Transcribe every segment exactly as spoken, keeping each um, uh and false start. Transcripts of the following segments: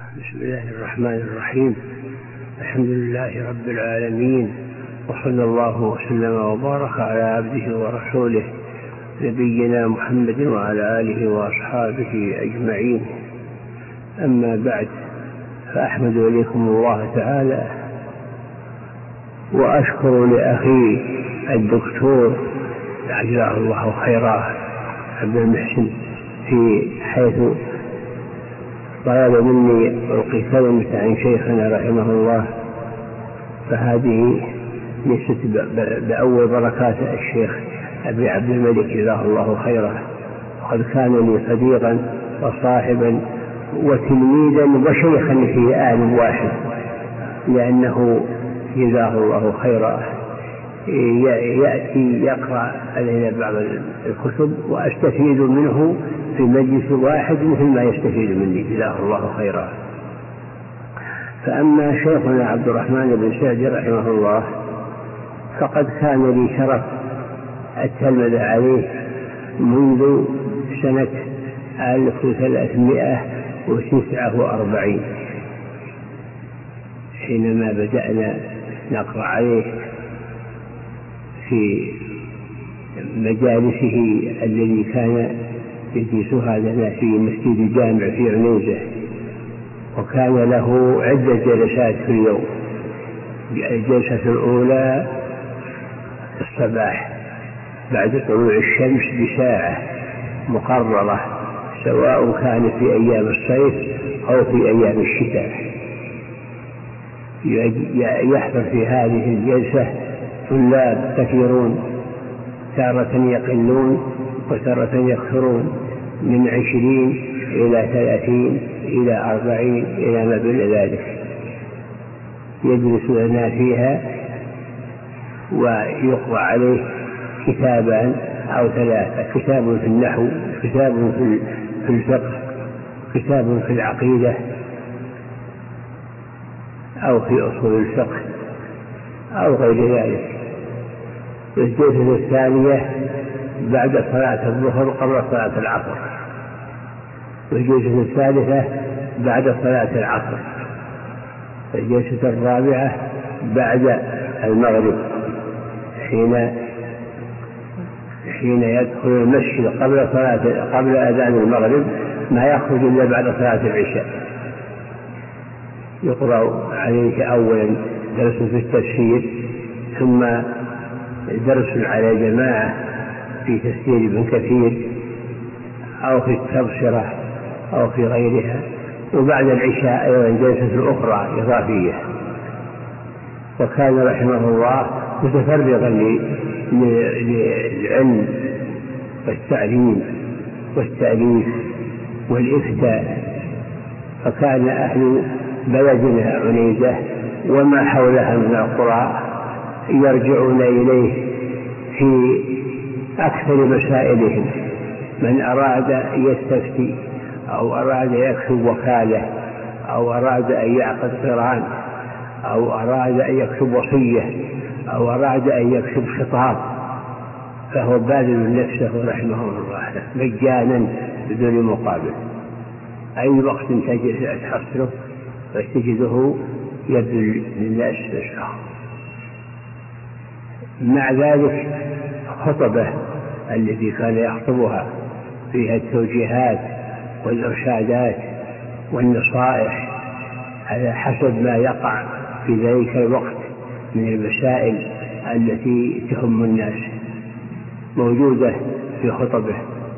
بسم الله الرحمن الرحيم. الحمد لله رب العالمين، وصلى الله وسلم وبارك على عبده ورسوله نبينا محمد وعلى آله وأصحابه أجمعين. أما بعد، فأحمد إليكم الله تعالى وأشكر لأخي الدكتور جزاه الله خيرا عبد المحسن في حيث طلب مني ألقي كلمة عن شيخنا رحمه الله، فهذه ليست بأول بركات الشيخ أبي عبد الملك جزاه الله خيرا، وقد كان لي صديقا وصاحبا وتلميذا وشيخا في آن واحد، لأنه جزاه الله خيرا يأتي يقرأ علينا بعض الكتب وأستفيد منه في مجلس واحد مثل ما يستفيد مني جزاه الله خيرا. فأما شيخنا عبد الرحمن بن سعدي رحمه الله فقد كان لي شرف التلمذ عليه منذ سنة ألف وثلاثمائة وتسعة وأربعين حينما بدأنا نقرأ عليه في مجالسه الذي كان يجلسها لنا في مسجد الجامع في عنيزة، وكان له عدة جلسات في اليوم. الجلسة الأولى الصباح بعد طلوع الشمس بساعة مقررة، سواء كان في أيام الصيف أو في أيام الشتاء. يحضر في هذه الجلسة طلاب كثيرون، تارة يقلون وتارة يكثرون، من عشرين إلى ثلاثين إلى أربعين إلى ما بين ذلك. يجلس لنا فيها ويقرأ عليه كتابان أو ثلاثة: كتاب في النحو، كتاب في الفقه، كتاب في العقيدة أو في أصول الفقه أو غير ذلك. الجلسة الثانية بعد صلاة الظهر قبل صلاة العصر، والجلسة الثالثة بعد صلاة العصر، الجلسة الرابعة بعد المغرب حين حين يدخل المسجد قبل صلاة قبل أذان المغرب، ما يخرج إلا بعد صلاة العشاء. يقرأ عليه أولا درس في التفسير، ثم درس على جماعة في تفسير ابن كثير أو في التبصرة أو في غيرها، وبعد العشاء أيضا جلسة أخرى إضافية. وكان رحمه الله متفرغا للعلم والتعليم والتأليف والإفتاء، فكان أهل بلدنا عنيزة وما حولها من القرى يرجعون إليه في أكثر مسائلهم. من أراد يستفتي أو أراد يكتب وكالة أو أراد أن يعقد قران أو أراد أن يكتب وصية أو أراد أن يكتب خطاب، فهو باذل نفسه رحمه الله مجانا بدون مقابل. أي وقت تجد تحصله وتجده يبذل للناس نفسه. مع ذلك خطبه التي كان يخطبها فيها التوجيهات والإرشادات والنصائح على حسب ما يقع في ذلك الوقت من المسائل التي تهم الناس موجودة في خطبه.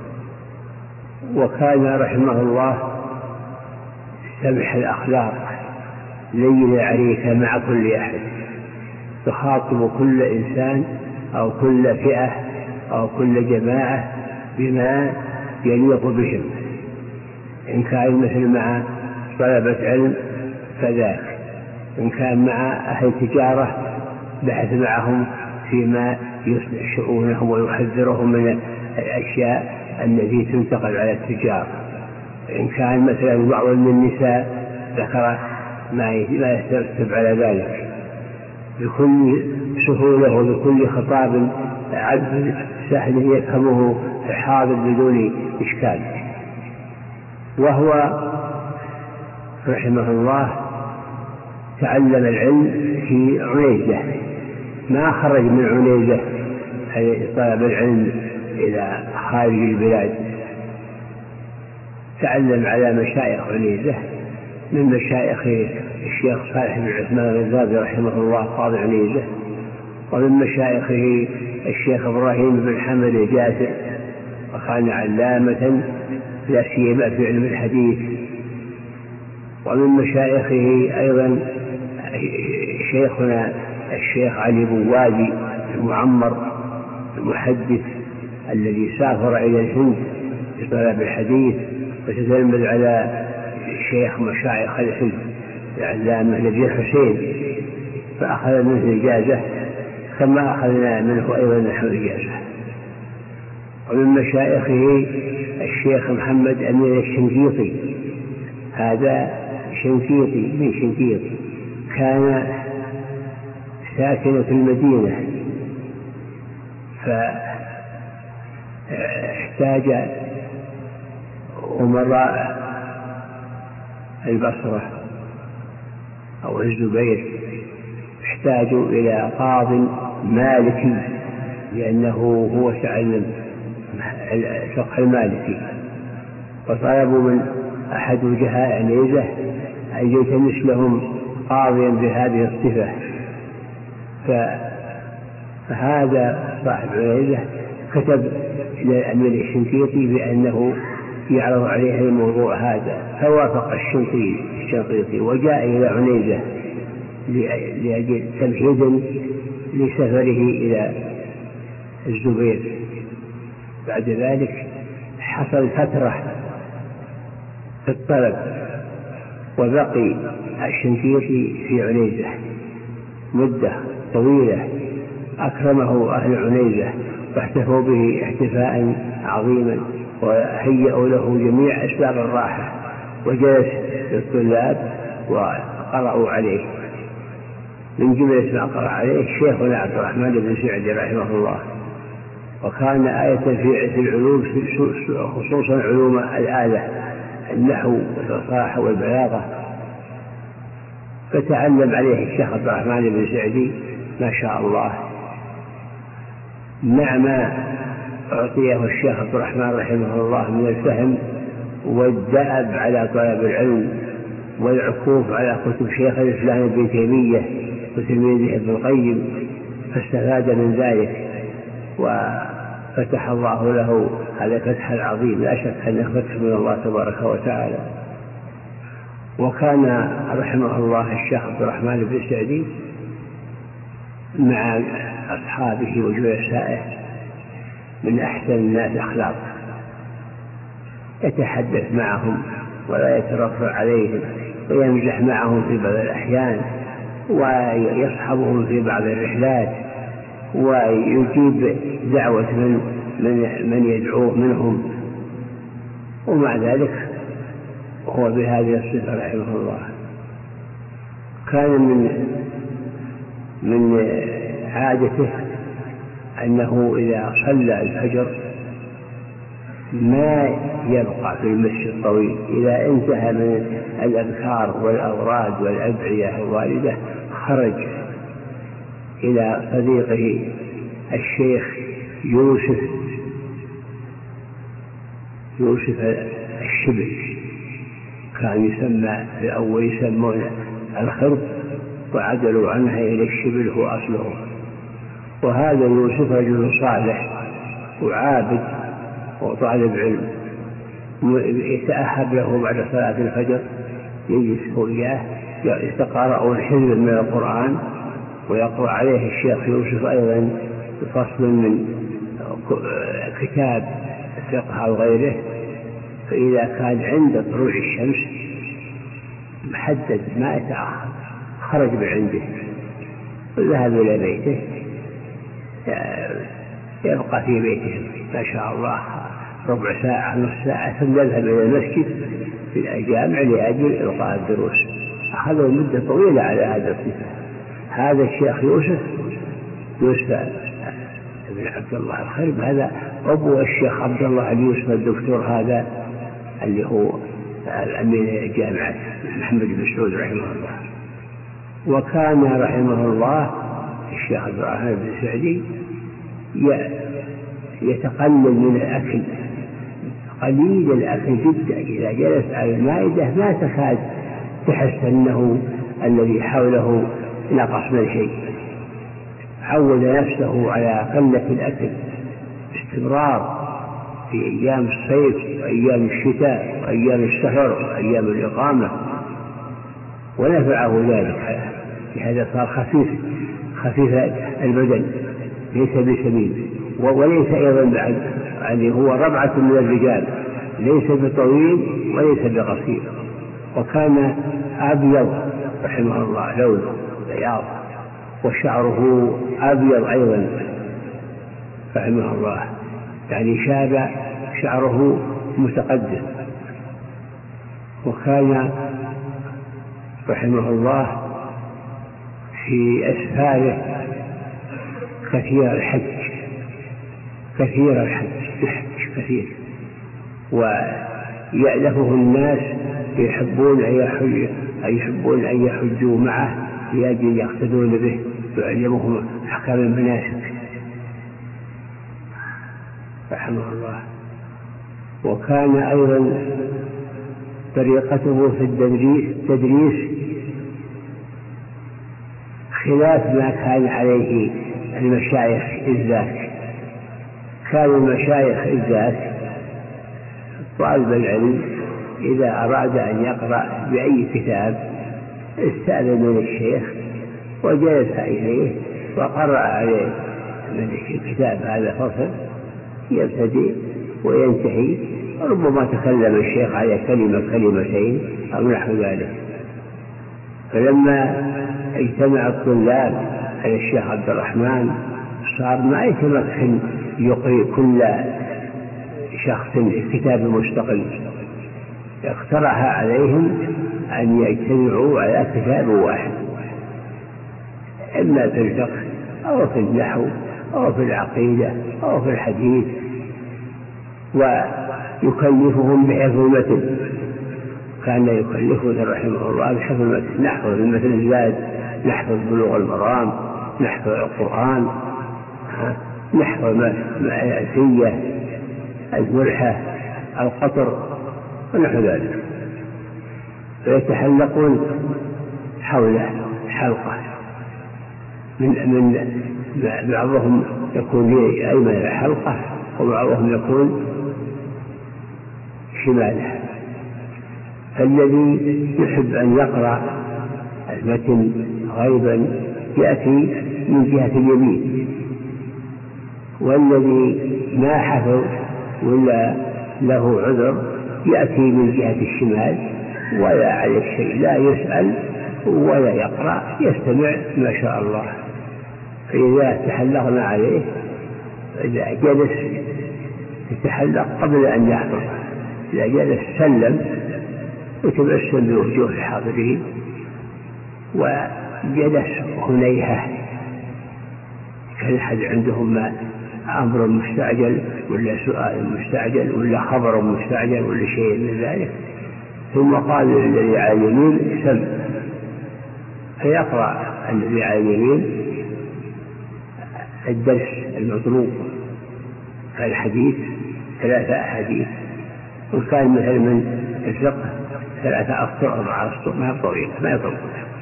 وكان رحمه الله سمح الأخلاق لين العريك مع كل أحد، تخاطب كل إنسان أو كل فئة أو كل جماعة بما يليق بهم. إن كان مثل مع طلبة علم فذاك، إن كان مع أهل تجارة بحث معهم فيما يصلح شؤونهم ويحذرهم من الأشياء التي تنتقل على التجارة. إن كان مثلا بعض من النساء ذكر ما يترتب على ذلك بكل سهولة وبكل خطاب عبد سهل يفهمه حاضر بدون إشكال. وهو رحمه الله تعلم العلم في عنيزة، ما خرج من عنيزة طلب العلم إلى خارج البلاد، تعلم على مشايخ عنيزة، من مشايخه الشيخ صالح بن عثمان الغزالي رحمه الله قاضي عنيزة، ومن مشايخه الشيخ إبراهيم بن حمد الجاسر، وكان علامة لا سيما في علم الحديث. ومن مشايخه أيضا شيخنا الشيخ علي بوادي المعمر المحدث الذي سافر إلى الهند لطلب الحديث وتتلمذ على شيخ مشايخ الهند العلامة نبي حسين، فأخذ منه إجازة كما أخذنا منه أيضا نحن إجازة. ومن مشايخه الشيخ محمد أمين الشنقيطي، هذا شنقيطي من شنقيط، كان ساكن في المدينة فاحتاج أمراء البصرة أو الزبير احتاجوا إلى قاض مالكي، لأنه هو تعلم الفقه المالكي، وطلبوا من أحد وجهاء عنيزة أن يلتمس لهم قاضيا بهذه الصفة. فهذا صاحب عنيزة كتب إلى الأمير الشنقيطي بأنه يعرض عليه الموضوع هذا، فوافق الشنقيطي وجاء إلى عنيزة لأجل تمهيدا لسفره إلى الزبير. بعد ذلك حصل فترة في الطلب، وبقي الشنقيطي في عنيزة مدة طويلة، أكرمه أهل عنيزة واحتفوا به احتفاء عظيما، وهيئوا له جميع أسباب الراحة، وجلس للطلاب وقرأوا عليه. من جملة ما قرأ عليه شيخنا عبد الرحمن بن سعدي رحمه الله، وكان آية في العلوم خصوصا علوم الآلة النحو والفصاحة والبلاغة، فتعلم عليه الشيخ عبد الرحمن بن سعدي ما شاء الله. مع ما أعطيه الشيخ عبد الرحمن رحمه الله من الفهم والدأب على طلب العلم والعكوف على كتب شيخ الإسلام ابن تيمية وتلميذه ابن القيم، فاستفاد من ذلك وفتح الله له هذا الفتح العظيم، لا شك أنه فتح من الله تبارك وتعالى. وكان رحمه الله الشيخ عبد الرحمن بن سعدي مع أصحابه وجلسائه من أحسن الناس أخلاقا، يتحدث معهم ولا يترفع عليهم، ويمزح معهم في بعض الأحيان، ويصحبهم في بعض الرحلات، ويجيب دعوة من, من, من يدعوه منهم، ومع ذلك هو بهذه الصفة رحمه الله. كان من من عادته أنه إذا صلى الفجر ما يبقى في المسجد طويل، إذا انتهى من الأذكار والأوراد والأدعية الواردة خرج إلى صديقه الشيخ يوسف يوسف الشبل، كان يسمى في أول يسمونه الخرب، وعدلوا عنها إلى الشبل هو أصله. وهذا يوسف رجل صالح وعابد وطالب علم، يتأهب له بعد صلاة الفجر يجلس وياه يتقرأ حزب من القرآن، ويقرأ عليه الشيخ يوسف أيضا فصل من كتاب الفقه أو غيره. فإذا كان عند طلوع الشمس محدد ما يتأخر خرج من عنده وذهب إلى بيته، يبقى في بيته ما شاء الله ربع ساعة نصف ساعة، ثم يذهب إلى المسجد في الجامع لأجل إلقاء الدروس. أخذوا مدة طويلة على هذا الصفة. هذا الشيخ يوسف يوسف بن عبد الله الخرب، هذا أبو الشيخ عبد الله بن يوسف الدكتور، هذا اللي هو الأمين جامعة محمد بن سعود رحمه الله. وكان رحمه الله الشيخ عبد الرحمن بن سعدي يتقلل من الأكل، قليل الأكل جدا، إذا جلس على المائدة ما تكاد تحس أنه الذي حوله نقص من شيء. عود نفسه على قلة الأكل باستمرار في أيام الصيف وأيام الشتاء وأيام السفر وأيام الإقامة، ونفعه ذلك، لهذا صار خفيف خفيف البدن ليس بسمين، وليس أيضا بعد يعني هو ربعة من الرجال، ليس بطويل وليس بقصير. وكان أبيض رحمه الله لونه بياض، وشعره أبيض أيضا رحمه الله، يعني شاب شعره متقدم. وكان رحمه الله في أسفاره كثير الحج، كثير الحج الحج كثير، ويألفه الناس يحبون أن يحج يحبون أن يحجوا معه لأجل يقتدون به ويعلمهم أحكام المناسك رحمه الله. وكان أيضا طريقته في التدريس خلاف ما كان عليه المشايخ إذاك. كان المشايخ إذاك طالب العلم إذا أراد أن يقرأ بأي كتاب استأذن من الشيخ وجلس إليه وقرأ عليه من الكتاب هذا فصل يبتدئ وينتهي، ربما تكلم الشيخ على كلمة كلمتين أو نحو ذلك. فلما اجتمع الطلاب على الشيخ عبد الرحمن صار ما يتمكن يقرأ كل شخص كتاب مستقل، اقترح عليهم أن يجتمعوا على كتاب واحد، إما في الفقه أو في النحو أو في العقيدة أو في الحديث، ويكلفهم بحفظ المتن. كان يكلفه رحمه الله بحفظ المتن، نحفظ المتن الزاد، نحفظ بلوغ المرام، نحفظ القرآن، نحفظ الألفية، الملحة، القطر ونحو ذلك. فيتحلقون حول حلقة من من بعضهم يكون أيمن الحلقة وبعضهم يكون شمالها. فالذي يحب أن يقرأ المتن غيبا يأتي من جهة اليمين، والذي ما حفظ ولا له عذر يأتي من جهة الشمال، ولا عليه شيء، لا يسأل ولا يقرأ، يستمع ما شاء الله. فإذا تحلقنا عليه إذا جلس يتحلق قبل أن يحضر، إذا جلس سلم وتبسم بوجوه الحاضرين، وجلس هنيهة كان أحد عندهم ما أمر مستعجل ولا سؤال مستعجل ولا خبر مستعجل ولا شيء من ذلك، ثم قال للذي على اليمين سم، فيقرأ الذي على اليمين الدرس المطلوب كالحديث ثلاثة أحاديث، وكان مثل من الفقه ثلاثة أسطر أربعة أسطر، ما طويلة ما يطول.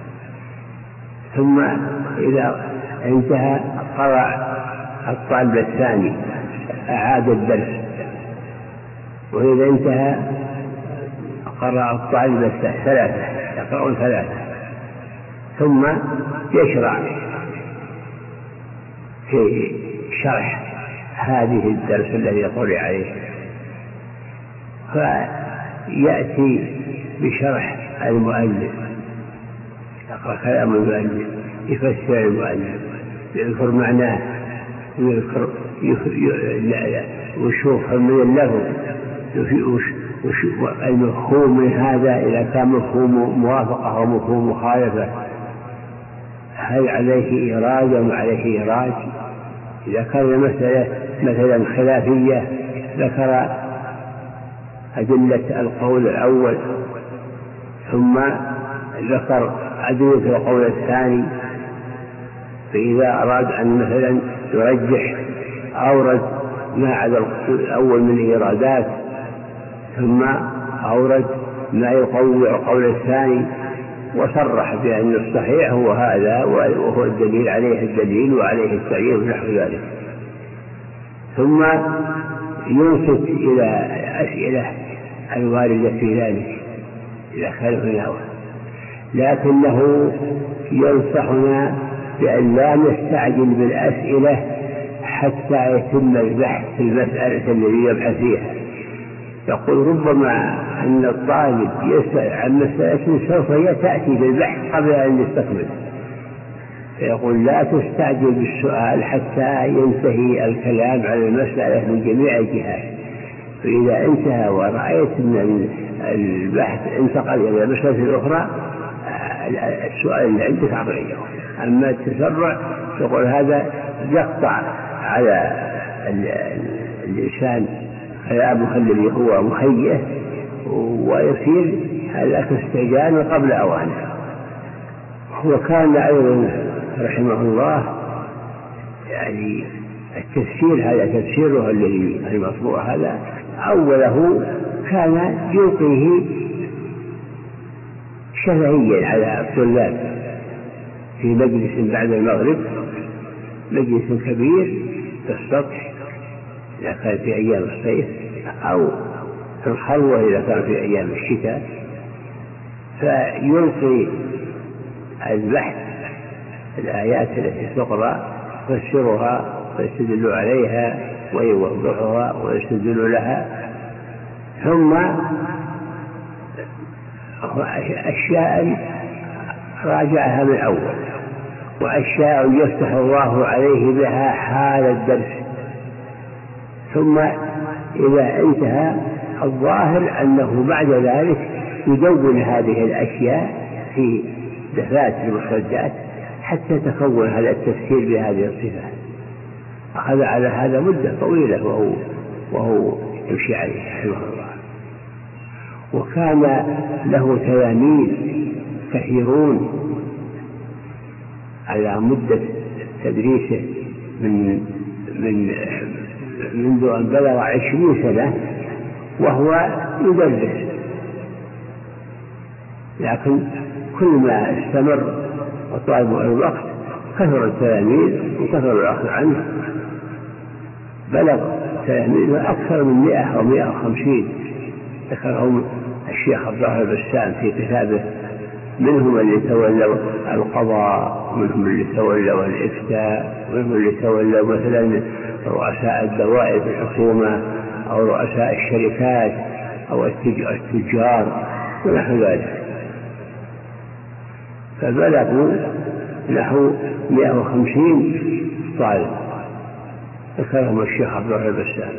ثم إذا انتهى قرأ الطالب الثاني أعاد الدرس، وإذا انتهى قرأ الطالب الثالث ثلاثة، يقرأون ثلاثة، ثم يشرع في شرح هذه الدرس الذي قرأ عليه، فيأتي بشرح المؤلف، يقرأ كلام المؤلف، يفسر المؤلف، يذكر معناه، ويذكر ويشوف من اللفظ المفهوم من هذا، إذا كان مفهوم موافقة أو مفهوم مخالفة، هل عليه إيراد أو عليه إيراد. إذا كان المسألة مثلا خلافية ذكر أدلة القول الأول، ثم ذكر أدلة القول الثاني. فإذا أراد أن مثلا يرجح أورد ما عدا القول الأول من الإيرادات، ثم أورد ما يقوي القول الثاني، وصرح بأن الصحيح هو هذا وهو الدليل عليه الدليل وعليه التعيين ونحو ذلك. ثم ينصت إلى أسئلة الواردة في ذلك إذا كان هناك، لكنه ينصحنا بأن لا نستعجل بالأسئلة حتى يتم البحث في المسألة التي يبحث فيها. يقول ربما أن الطالب يسأل عن مسألة سوف تأتي بالبحث قبل أن يستكمل، فيقول لا تستعجل بالسؤال حتى ينتهي الكلام على المسألة من جميع الجهات. فإذا انتهى ورأيت أن البحث انتقل إلى المسألة الأخرى، السؤال اللي عندك أعطيه. أما التسرع يقول هذا يقطع على الإنسان كلامه الذي هو مهيئ، ويصير هذا استعجال قبل أوانه. وكان أيضا رحمه الله يعني التفسير هذا تفسيره الذي المطبوع هذا أوله كان يلقيه شفهيا على الطلاب في مجلس بعد المغرب، مجلس كبير في السطح إذا كان في أيام الصيف، أو في الخلوة إذا كان في أيام الشتاء، فيلقي البحث الآيات التي تقرأ يفسرها ويستدل عليها ويوضحها ويستدل لها، ثم أشياء راجعها من أول، وأشياء يفتح الله عليه بها حال الدرس. ثم إذا انتهى الظاهر أنه بعد ذلك يدون هذه الأشياء في دفاتر المخرجات حتى تكون هذا التفسير بهذه الصفات. أخذ على هذا مدة طويلة وهو, وهو يمشي عليه رحمه الله. وكان له تلاميذ كثيرون على مدة تدريسه من من منذ أن بلغ عشرين سنة وهو يدرس، لكن كل ما استمر وطال الوقت كثر التلاميذ وكثر الأخذ عنه، بلغ تلاميذ أكثر من مئة أو مئة وخمسين، ذكرهم الشيخ عبد الله البسام في كتابه. منهم اللي تولوا القضاء، ومنهم اللي تولوا الإفتاء، ومنهم اللي تولوا مثلا رؤساء الدوائر في الحكومة أو رؤساء الشركات أو التجار ونحو ذلك، فبلغوا نحو مئة وخمسين طالب ذكرهم الشيخ عبد الله البسام.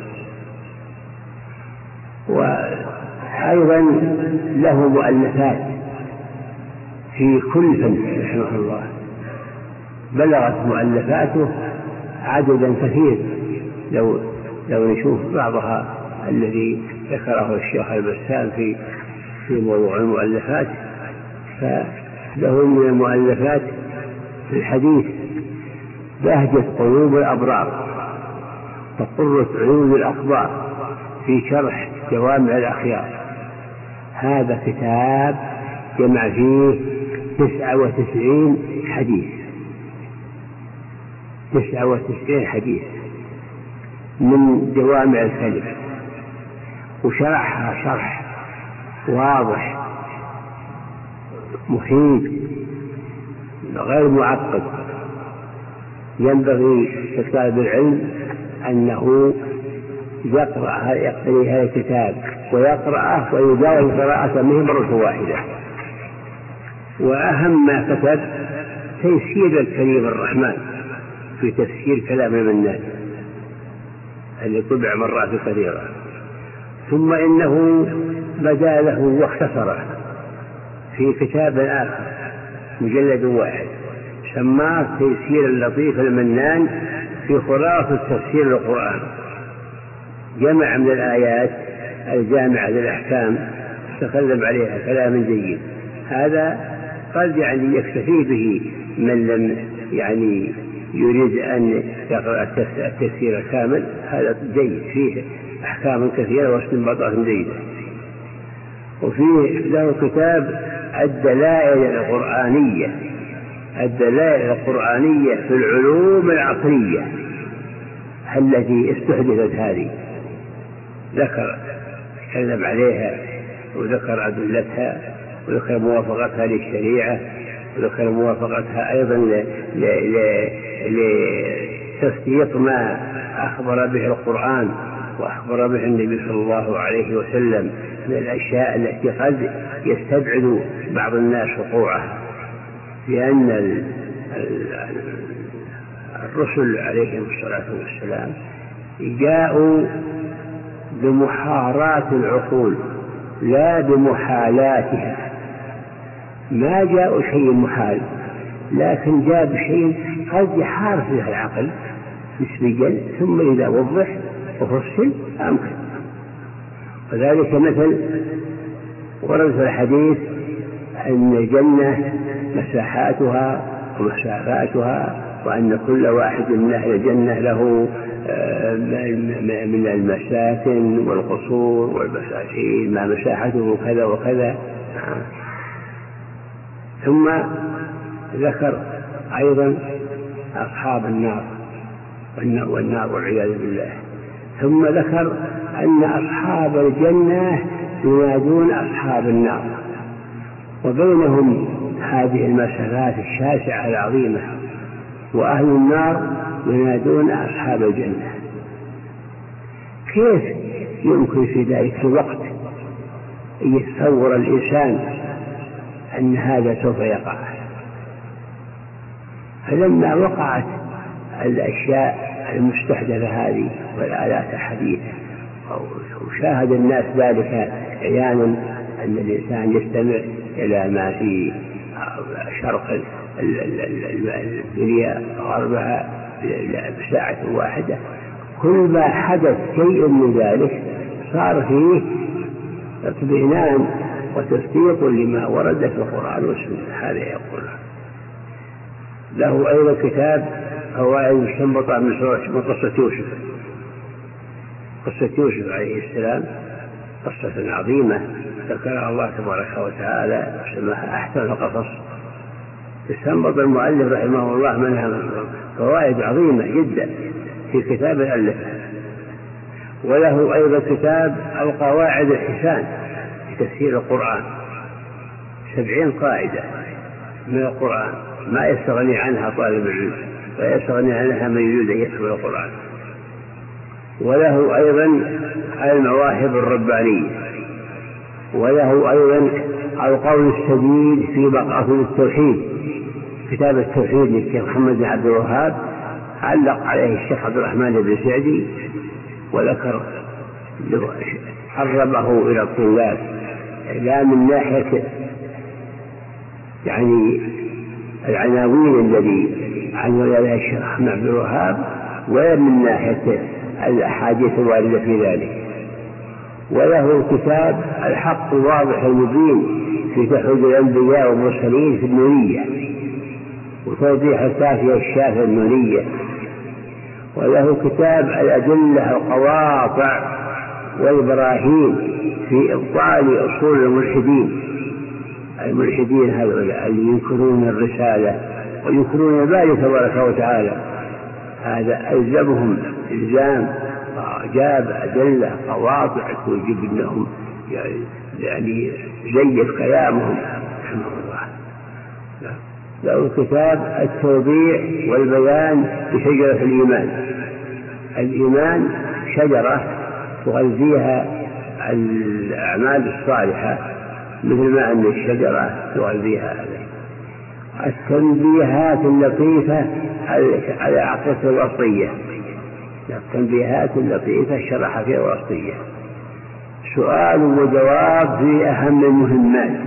وأيضا له مؤلفات في كل فن رحمه الله، بلغت مؤلفاته عددا كثير. لو لو نشوف بعضها الذي ذكره الشيخ البسام في في موضوع المؤلفات، فله من المؤلفات في الحديث بهجة قلوب الأبرار وقرة عيون الأخبار في شرح جوامع الأخيار. هذا كتاب جمع فيه تسعة وتسعين حديث، تسعة وتسعين حديث من جوامع الكلم، وشرحها شرح واضح محيط غير معقد. ينبغي لطالب العلم أنه يقرأ يقتني هذا الكتاب ويقرأه ويداوم قراءته منه مرة واحدة. وأهم ما كتب تيسير الكريم الرحمن في تفسير كلام المنان اللي طبع مرات كثيرة. ثم إنه بدا له واختصره في كتاب آخر مجلد واحد سماه تيسير اللطيف المنان في خلاصة تفسير القرآن. جمع من الآيات الجامعة للأحكام تتكلم عليها كلام جيد، هذا قد يعني يكتفي به من لم يعني يريد أن يقرأ التفسير الكامل، هذا جيد فيه أحكام كثيرة واستنباطات جيدة. وفيه له كتاب الدلائل القرآنية، الدلائل القرآنية في العلوم العقلية التي استحدثت هذه، ذكر تكلم عليها وذكر أدلتها وذكر موافقتها للشريعة وذكر موافقتها أيضا لتصديق ما أخبر به القرآن وأخبر به النبي صلى الله عليه وسلم من الأشياء التي قد يستبعد بعض الناس وقوعها، لأن الرسل عليهم الصلاة والسلام جاءوا بمحارات العقول لا بمحالاتها، ما جاءوا شيء محال، لكن جاء بشيء قد يحار فيه العقل نسبيا، ثم إذا وضح وفصل أمكن. وذلك مثل ورد في الحديث أن الجنة مساحاتها ومسافاتها، وأن كل واحد من أهل الجنة له من المساكن والقصور والبساتين ما مساحته كذا وكذا. ثم ذكر أيضا أصحاب النار والنار والعياذ بالله. ثم ذكر أن أصحاب الجنة ينادون أصحاب النار، وبينهم هذه المسافات الشاسعة العظيمة، وأهل النار ينادون أصحاب الجنة. كيف يمكن في ذلك الوقت أن يتصور الإنسان أن هذا سوف يقع؟ فلما وقعت الأشياء المستحدثة هذه والآلات الحديثة وشاهد الناس ذلك عيانا، أن الإنسان يستمع إلى ما في شرق الدنيا غربها بساعة واحدة، كل ما حدث شيء من ذلك صار فيه اطمئنان وتصديق لما ورد في القرآن والسنة. هذا يقول له أيضا كتاب فوائد مستنبطة من قصة يوسف. قصة يوسف عليه السلام قصة عظيمة ذكرها الله تبارك وتعالى وسماها أحسن القصص. استنبط المؤلف رحمه الله منها فوائد عظيمة جدا في كتاب ألفه. وله أيضا كتاب القواعد الحسان في تفسير القرآن، سبعين قاعدة من القرآن ما يستغني عنها طالب العلم ولا يستغني عنها من يريد أن يفهم القرآن. وله أيضا المواهب الربانية. وله أيضا القول السديد في مقاصد التوحيد، كتاب التوحيد للشيخ محمد بن عبد الوهاب علق عليه الشيخ عبد الرحمن بن سعدي، وذكر قربه إلى الطلاب لا من ناحية يعني العناوين الذي عنوان عليها الشيخ محمد بن عبد الوهاب، ولا من ناحية الأحاديث الواردة في ذلك. وله كتاب الحق الواضح المبين في توحيد الأنبياء والمرسلين في النونية وتوضيح الكافية الشافية النونية. وله كتاب الأدلة القواطع والبراهين في إبطال أصول الملحدين. الملحدين هؤلاء اللي ينكرون الرسالة وينكرون الباري تبارك وتعالى، هذا ألزمهم إلزام، جاب أدلة قواطع توجب أنهم يعني زيف كلامهم رحمه الله. له كتاب التوضيح والبيان بشجرة الإيمان. الإيمان شجرة تغذيها الأعمال الصالحة مثل ما أن الشجرة تغذيها هذا. التنبيهات اللطيفة على عقيدة الوصية، التنبيهات اللطيفة شرح فيها الوصية. سؤال وجواب في أهم المهمات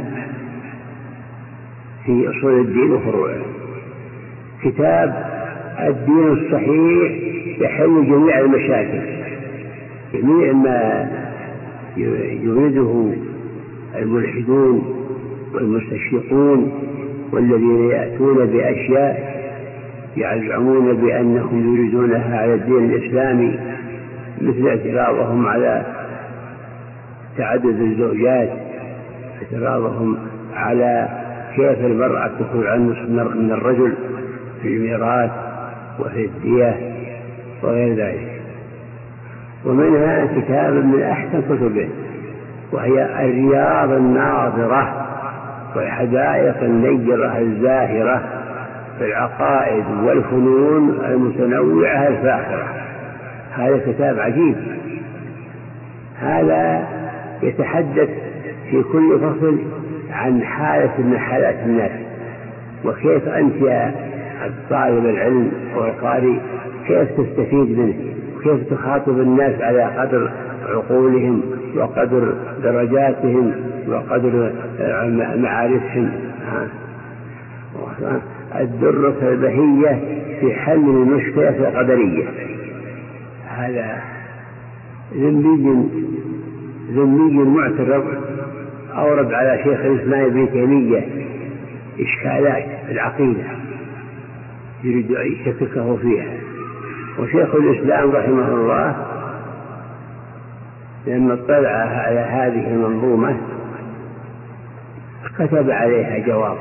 في أصول الدين وفروعه. كتاب الدين الصحيح يحل جميع المشاكل، جميع ما يريده الملحدون والمستشرقون والذين يأتون بأشياء يزعمون بأنهم يريدونها على الدين الإسلامي، مثل اعتراضهم على تعدد الزوجات، اعتراضهم على كيف المرأة تخرج عن نصف من الرجل في الميراث وفي الدية وغير ذلك. ومنها كتاب من أحسن كتبه وهي الرياض الناظرة والحدائق النيرة الزاهرة في العقائد والفنون المتنوعة الفاخرة. هذا كتاب عجيب، هذا يتحدث في كل فصل عن حالة من حالات الناس، وكيف أنت يا طالب العلم والقارئ كيف تستفيد منه، وكيف تخاطب الناس على قدر عقولهم وقدر درجاتهم وقدر معارفهم. الدرة البهية في حل المشكلة القدرية. هذا ذنبي ذنبي معترض أورد على شيخ الإسلام ابن تيمية إشكالات العقيدة يريد أن يشككه فيها، وشيخ الإسلام رحمه الله لما اطلع على هذه المنظومة كتب عليها جواب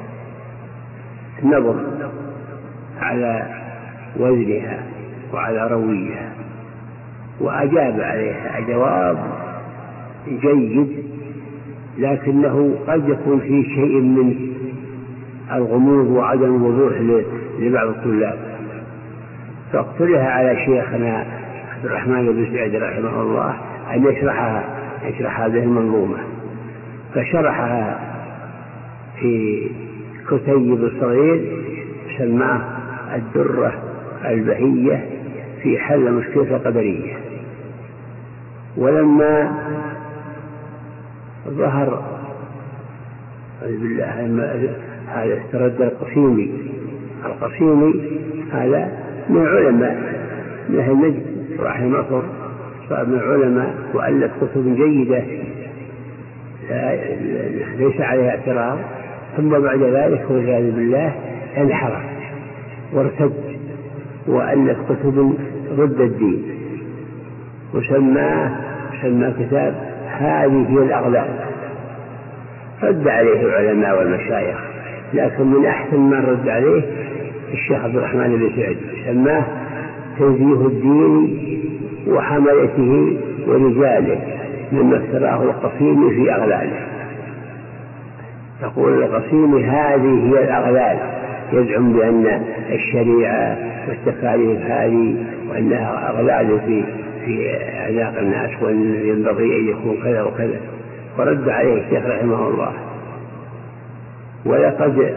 نظر على وزنها وعلى رويها، وأجاب عليها جواب جيد، لكنه قد يكون فيه شيء من الغموض وعدم الوضوح لبعض الطلاب، فاقترح على شيخنا عبد الرحمن بن سعيد رحمه الله أن يشرحها يشرح هذه المنظومة، فشرحها في كتيب صغير سماه الدرة البهية في حل مشكلة القدرية. ولما ظهر بالله هذا استرد القسيمي القسيمي هذا من علماء من أهل نجد راح مصر، صار من علماء وألف كتب جيدة ليس عليها اعتراض، ثم بعد ذلك والعياذ بالله انحرف وارتد وألف كتب ضد الدين، وسماه سمى كتاب هذه هي الأغلال. رد عليه العلماء والمشايخ، لكن من أحسن من رد عليه الشيخ عبد الرحمن بن سعيد، سماه تنزيه الدين وحملته ورجاله مما افتراه القسيمي في أغلاله. يقول القسيمي هذه هي الأغلال، يزعم بأن الشريعة والتكاليف هذه وأنها أغلال في في أعناق الناس وأن ينبغي أن يكون كذا وكذا، ورد عليه الشيخ رحمه الله. ولقد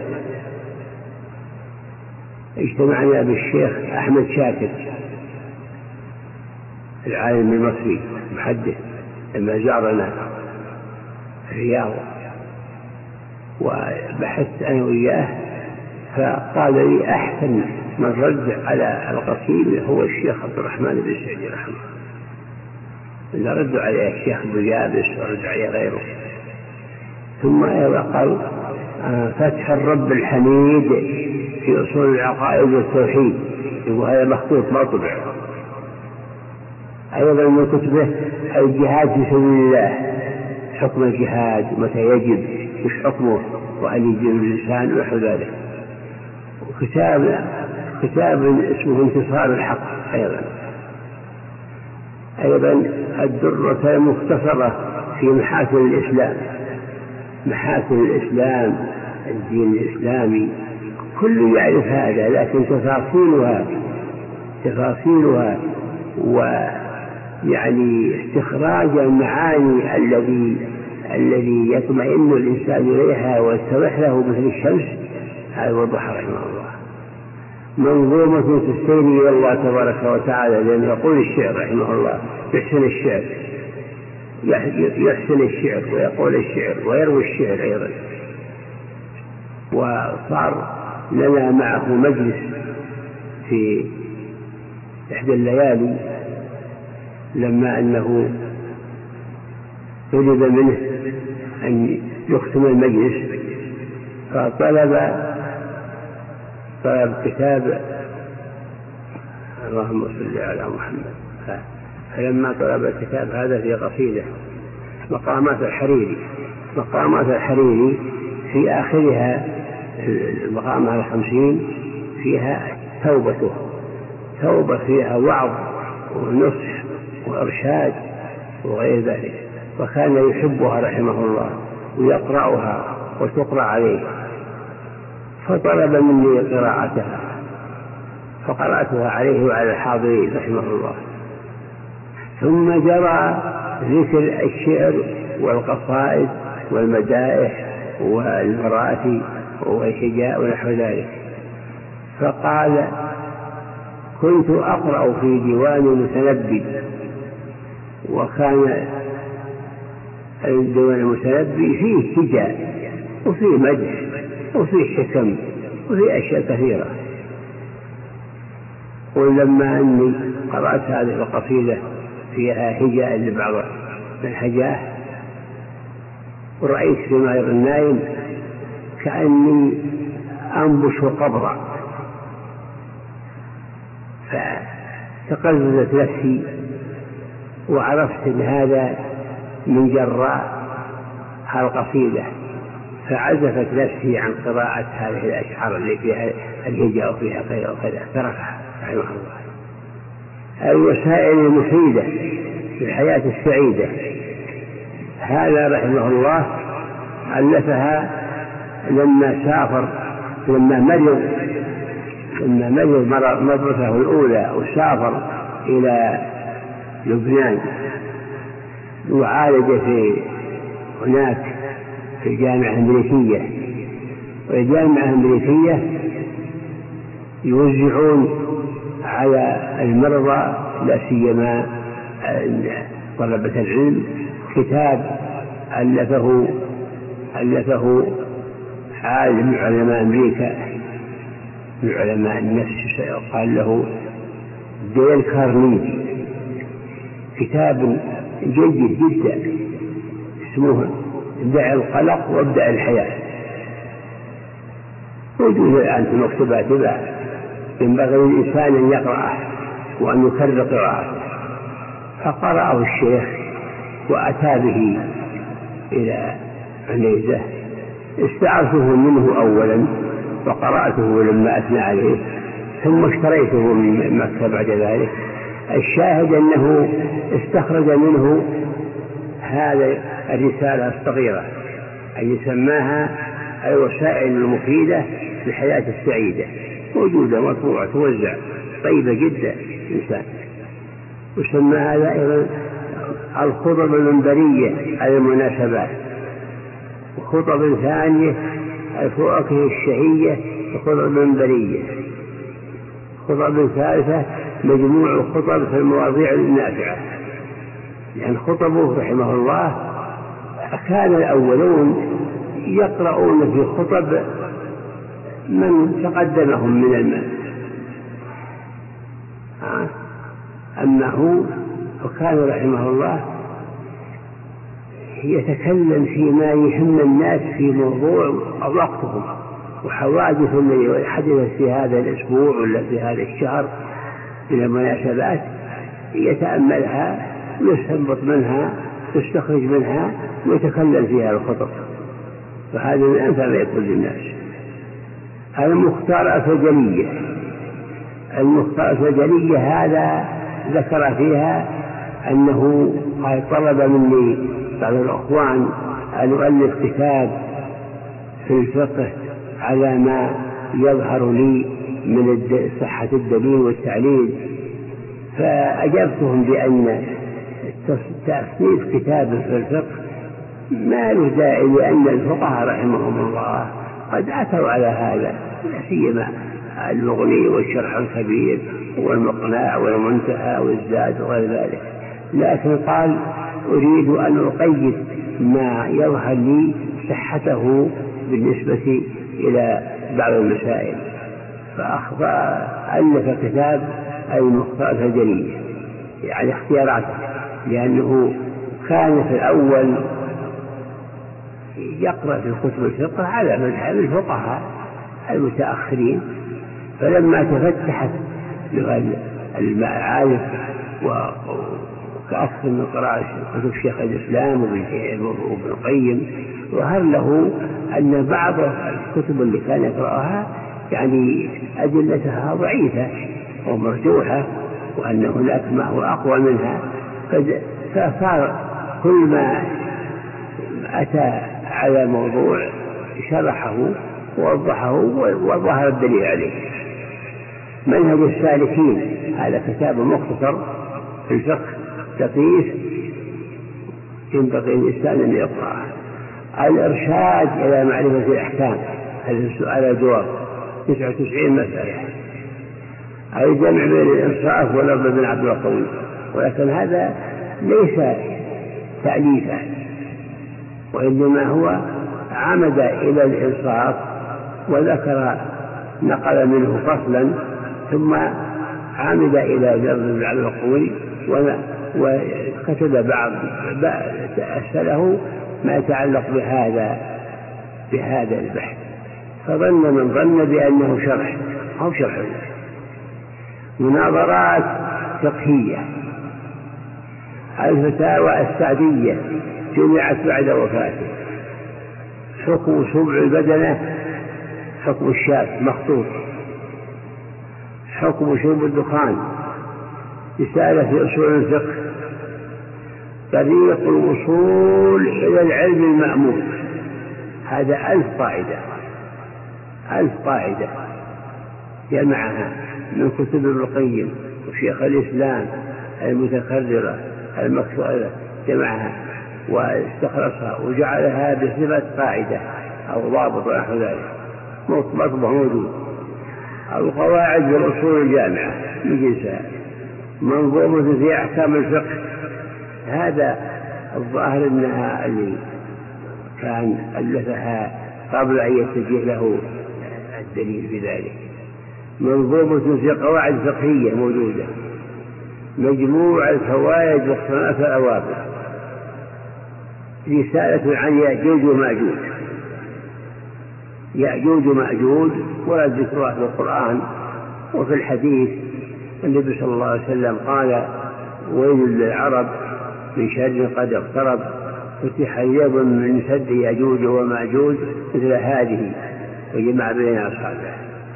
اجتمعنا بالشيخ أحمد شاكر العالم المصري محدث لما زارنا الرياض، وبحثت أنا وإياه، فقال لي أحسن من رد على القسيم هو الشيخ عبد الرحمن بن سعيد رحمه الله، اللي رد عليه الشيخ ابن يابس ورد عليه غيره. ثم أيضا قال فتح الرب الحميد في أصول العقائد والتوحيد، وهذا مخطوط ما طبع. أيضا من كتبه الجهاد في سبيل الله، حكم الجهاد متى يجب وش حكمه وهل يجب الإنسان ونحو ذلك. وكتاب كتاب اسمه انتصار الحق أيضا. أيضا الدرة المختصرة في محاسن الإسلام، محاسن الإسلام الدين الإسلامي كل يعرف هذا، لكن تفاصيلها تفاصيلها ويعني استخراج المعاني الذي الذي يطمئن الإنسان إليها ويتضح له مثل الشمس، هذا وضح رحمه الله. منظومة تستيني إلى الله تبارك وتعالى، لأن يقول الشعر رحمه الله يحسن الشعر يحسن الشعر ويقول الشعر ويروي الشعر أيضا. وصار لنا معه مجلس في إحدى الليالي لما أنه طلب منه أن يختم المجلس، فطلب طلب كتاب اللهم صل على محمد، فلما طلب الكتاب هذا في قصيدة مقامات الحريري. مقامات الحريري في آخرها المقامة الخمسين فيها توبته، توبة فيها وعظ ونصح وإرشاد وغير ذلك، وكان يحبها رحمه الله ويقرأها وتقرأ عليه، فطلب مني قراءتها فقرأتها عليه وعلى الحاضرين رحمه الله. ثم جرى ذكر الشعر والقصائد والمدائح والمراتي والحجاء ونحو ذلك، فقال كنت أقرأ في ديوان المتنبي، وكان ديوان المتنبي فيه هجاء وفيه مدح وفيه حكم وفيه أشياء كثيرة. ولما أني قرأت هذه القصيدة فيها هجاء لبعض الحجاه ورأيت في مائر النايم كأني أنبش قبرا، فتقلبت نفسي وعرفت أن هذا من جراء القصيدة، فعزفت نفسي عن قراءة هذه الأشعار اللي فيها الهجاء وفيها كذا وكذا، تركها رحمه الله. الوسائل المفيدة للحياة السعيدة هذا رحمه الله ألفها لما سافر لما مرض لما مرض مرضته الأولى وسافر إلى لبنان وعالج في هناك في الجامعة الأمريكية. والجامعة الأمريكية يوزعون على المرضى لا سيما طلبة العلم كتاب ألفه ألفه عالم من علماء أمريكا من علماء النفس قال له ديل كارنيجي، كتاب جيد جدا اسمه دع القلق وابدأ الحياة، موجود الآن في مكتبات بعض، ينبغي للإنسان أن يقرأه وأن يكرر قراءته. فقرأه الشيخ وأتى به إلى عنيزة، استعرته منه أولا وقرأته لما أثنى عليه، ثم اشتريته من مكة بعد ذلك. الشاهد أنه استخرج منه هذه الرسالة الصغيرة التي سماها الوسائل المفيدة للحياة السعيدة، موجودة مرفوعة توزع طيبة جدا إنسان. وسمى هذا أيضا الخطب المنبرية على المناسبات، وخطب ثانية الفواكه الشهية الخطب المنبرية، خطب ثالثة مجموع الخطب في المواضيع النافعة. يعني خطبه رحمه الله كان الأولون يقرؤون في خطب من تقدمهم من المال، أما هو فكان رحمه الله يتكلم فيما يهم الناس في موضوع وقتهم وحوادث التي حدثت في هذا الأسبوع ولا في هذا الشهر من المناسبات، يتأملها ويستنبط منها يستخرج منها ويتكلم فيها الخطب، فهذا من أنفع ما يكون للناس. المختار الفجلية، المختار الفجلية هذا ذكر فيها أنه طلب مني بعض الأخوان أن أؤلف كتاب في الفقه على ما يظهر لي من صحة الدليل والتعليل، فأجبتهم بأن تصنيف كتاب في الفقه ما له داعي، لأن الفقهاء رحمهم الله قد أتوا على هذا، لا سيما المغني والشرح الكبير والمقناع والمنتهى والزاد وغير ذلك. لكن قال أريد أن أقيد ما يظهر لي صحته بالنسبة إلى بعض المسائل، فألف كتاب المختار الفجلية يعني اختياراته، لأنه وكان في الأول يقرأ في كتب الفقه على مذهب الفقهاء المتأخرين، فلما تفتحت لغة المعارف وكأكثر من قراءة كتب شيخ الإسلام وابن القيم، ظهر له أن بعض الكتب اللي كان يقرأها يعني أدلتها ضعيفة ومرجوحة، وأن هناك ما هو أقوى منها، فصار كل ما أتى على موضوع شرحه ووضحه وظهر الدليل عليه. منهج السالكين هذا كتاب مختصر في الفقه لطيف ينبغي الإنسان أن يقرأه. الإرشاد إلى معرفة الأحكام، هذا السؤال الجواب تسعة وتسعين مسألة. الجمع بين الإنصاف والأرض بن عبد القوي، ولكن هذا ليس تأليفا، وإنما هو عمد إلى الإنصاف وذكر نقل منه فصلا، ثم عمد إلى الأرض بن عبد القوي وكتب بعض أسفله ما يتعلق بهذا بهذا البحث، فظن من ظن بأنه شرح أو شرح. مناظرات فقهية. الفتاوى السعدية جمعت بعد وفاته. حكم سبع البدنة، حكم الشاة مخطوط. حكم شرب الدخان، رسالة في أصول الفقه. طريق الوصول إلى العلم المأمول، هذا ألف قاعدة ألف قاعدة جمعها من كتب ابن القيم وشيخ الإسلام المتكررة المكسورة، جمعها واستخلصها وجعلها بصفة قاعدة أو ضابط ونحو ذلك، مطبوع موجود. القواعد والأصول الجامعة من جنسها. منظومة في أحكام الفقه، هذا الظاهر أنها اللي كان ألفها قبل أن يتجه له الدليل في ذلك. منظومة في قواعد فقهية موجودة. مجموع الفوائد واختلاف الأوابط. رسالة عن يأجوج ومأجوج. يأجوج ومأجوج ورد ذكرها في القرآن وفي الحديث. النبي صلى الله عليه وسلم قال: ويل للعرب من شر قد اقترب، فتح يد من سد يأجوج ومأجوج مثل هذه، وجمع بين أصحابه.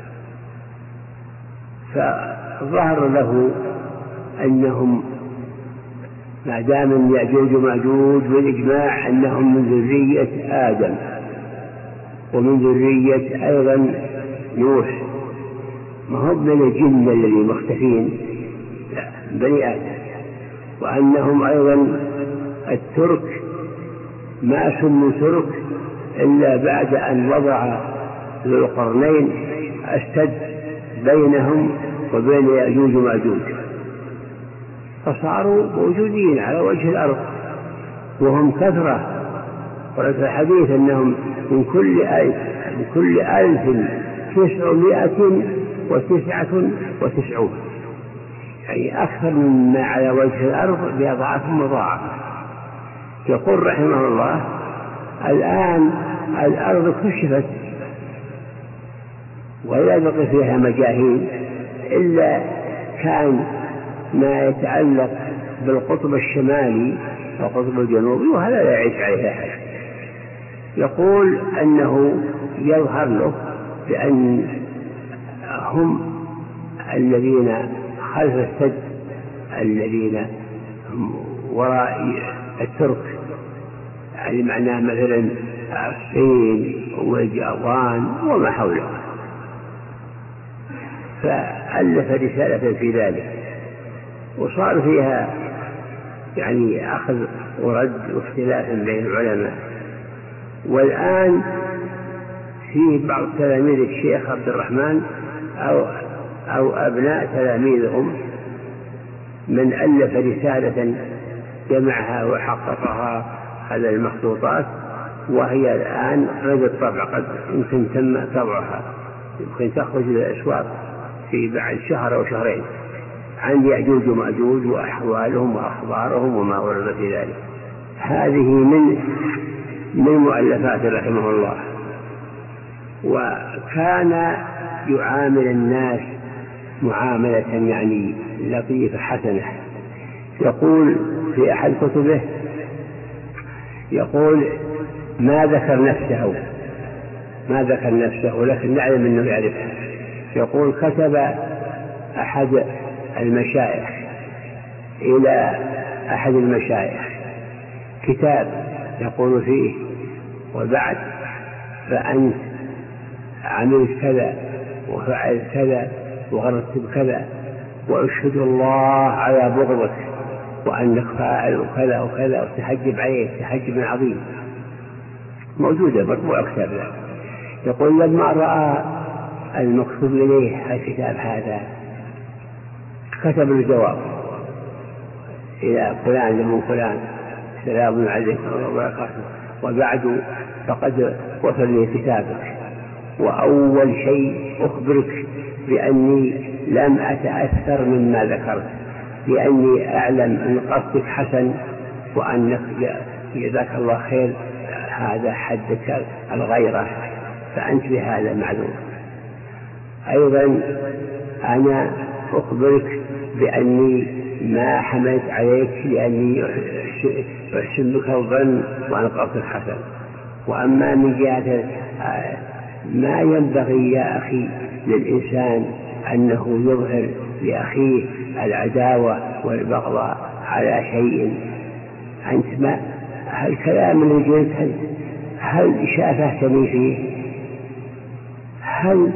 فظهر له أنهم ما دام يأجوج ومأجوج بالإجماع أنهم من ذرية آدم ومن ذرية أيضا نوح، ما هم من الجن الذين مختفين، لا، بني آدم. وأنهم أيضا الترك ما سموا ترك إلا بعد أن وضع ذو القرنين السد بينهم وبين يأجوج ومأجوج، فصاروا موجودين على وجه الأرض وهم كثرة. ورد في الحديث أنهم من كل ألف من كل ألف تسعمائة وتسعة وتسعون، يعني أكثر مما على وجه الأرض بأضعاف مضاعفة. يقول رحمه الله: الآن الأرض كشفت ولا بقي فيها مجاهيل إلا كان ما يتعلق بالقطب الشمالي والقطب الجنوبي، وهذا لا يعيش عليه أحد. يقول أنه يظهر له بأن هم الذين خلف السد الذين هم وراء الترك، يعني معناه مثلا الصين واليابان وما حوله. فألف رسالة في ذلك وصار فيها يعني أخذ ورد واختلاف بين العلماء. والآن في بعض تلاميذ الشيخ عبد الرحمن أو, أو أبناء تلاميذهم من ألف رسالة جمعها وحققها على المخطوطات، وهي الآن غير الطبع، قد يمكن تم طبعها، يمكن تخرج إلى الأسواق في بعد شهر أو شهرين، عن يأجوج ومأجوج وأحوالهم وأخبارهم وما ورد في ذلك. هذه من من مؤلفات رحمه الله. وكان يعامل الناس معاملة يعني لطيفة حسنة. يقول في أحد كتبه، يقول ما ذكر نفسه ما ذكر نفسه لكن نعلم أنه يعرفها. يقول كتب أحد المشايخ إلى أحد المشايخ كتاب يقول فيه: وبعد فأنت عملت كذا وفعلت كذا وغرست بكذا، وأشهد الله على بغضك وأنك فاعل كذا وكذا، وتحجب عليك تحجب عظيم. موجودة مطبوع كتاب له. يقول لما رأى المكتوب إليه الكتاب هذا كتب الجواب إلى فلان من فلان: سلام عليكم ورحمة الله وبركاته، وبعد فقد وصل لي كتابك، وأول شيء أخبرك بأني لم أتأثر مما ذكرت، لأني أعلم أن قصدك حسن وأنك جزاك الله خير هذا حدك الغيرة، فأنت بهذا معذور. أيضا أنا أخبرك بأني ما حملت عليك لأني أحسن بك الظن وأن قصدك حسن. وأما من جهة ما ينبغي يا أخي للإنسان أنه يظهر لأخيه العداوة والبغضاء على شيء أنت ما الكلام اللي قلت هل, هل شافهتني فيه؟ هل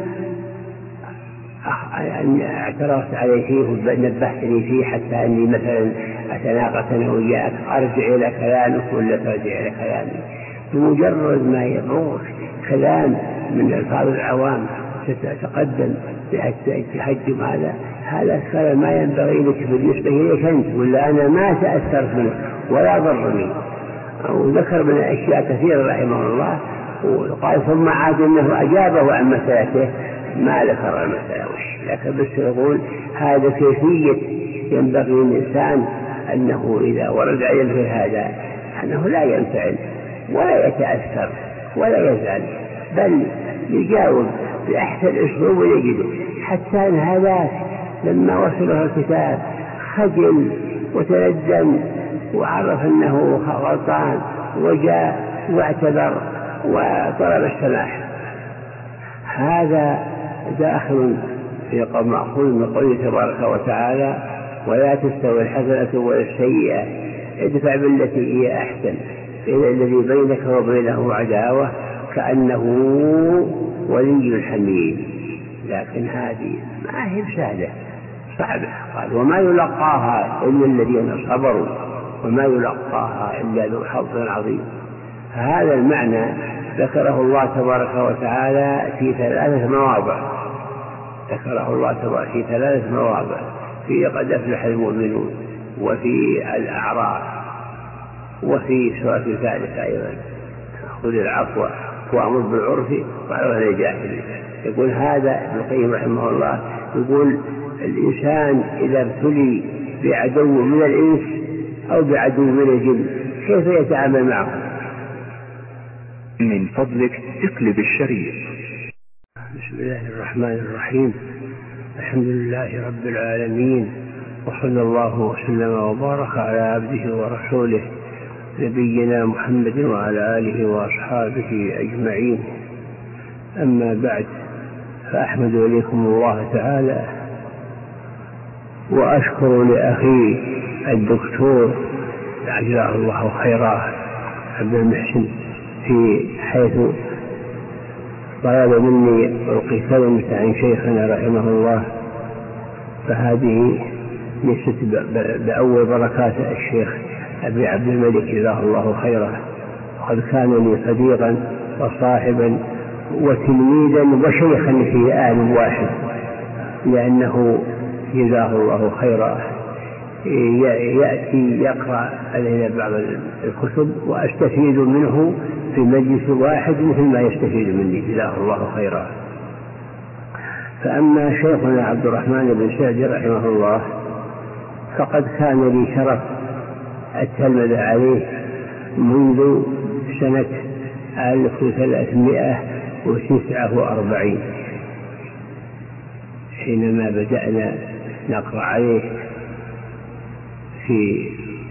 اعترفت عليه فيه ونبهتني فيه حتى أني مثلا أتناقش أنا وياك أرجع إلى كلامك ولا ترجع إلى كلامي؟ بمجرد ما يبغض كلام من ألفاظ العوام تتقدم تحجم هذا هذا الكلام ما ينبغي لك بالنسبة إليك أنت، ولا أنا ما تأثرت منه ولا ضرني. وذكر من أشياء كثيرة رحمه الله، وقال ثم عاد أنه أجابه عن مسألته ما ذكر المسألة وش، لكن بس يقول هذا كيفية ينبغي للإنسان أنه إذا ورد عليه هذا أنه لا ينفعل ولا يتأثر ولا يزعل، بل يجاوب بأحسن أسلوب ويجده. حتى أن هذا لما وصله الكتاب خجل وتندم وعرف أنه غلطان وجاء واعتذر وطلب السماح. هذا داخل في قول مأخوذ من قوله تبارك وتعالى: ولا تستوي الحسنة ولا السيئة ادفع بالتي هي أحسن إلى الذي بينك وبينه عداوة كأنه ولي حميد. لكن هذه ما هي بسهلة، صعبة. قال: وما يلقاها إلا الذين صبروا وما يلقاها إلا ذو حظ عظيم. هذا المعنى ذكره الله تبارك وتعالى في ثلاثة مواضع ذكره الله تبارك في ثلاثة مواضع في قد أفلح المؤمنون، وفي الأعراف، وفي سورة الثالثة أيضا: خذ العفو وأمر بالعرف واعرض عن الجاهلين. يقول هذا ابن القيم رحمه الله، يقول الإنسان إذا ابتلي بعدو من الإنس أو بعدو من الجن كيف يتعامل معه؟ من فضلك اقلب الشريط. بسم الله الرحمن الرحيم. الحمد لله رب العالمين، وصلى الله وسلم وبارك على عبده ورسوله نبينا محمد وعلى آله وأصحابه أجمعين. أما بعد، فأحمد إليكم الله تعالى وأشكر لأخي الدكتور جزاه الله خيرا عبد المحسن في حيث طلب مني ألقي كلمة عن شيخنا رحمه الله، فهذه ليست بأول بركات الشيخ أبي عبد الملك جزاه الله خيرا، وقد كان لي صديقا وصاحبا وتلميذا وشيخا في آن واحد، لأنه جزاه الله خيرا يأتي يقرأ علينا بعض الكتب وأستفيد منه في مجلس واحد مثل ما يستفيد مني جزاه الله خيرا. فأما شيخنا عبد الرحمن بن سعدي رحمه الله فقد كان لي شرف التلمذ عليه منذ سنة ألف وثلاثمائة وتسعة وأربعين حينما بدأنا نقرأ عليه في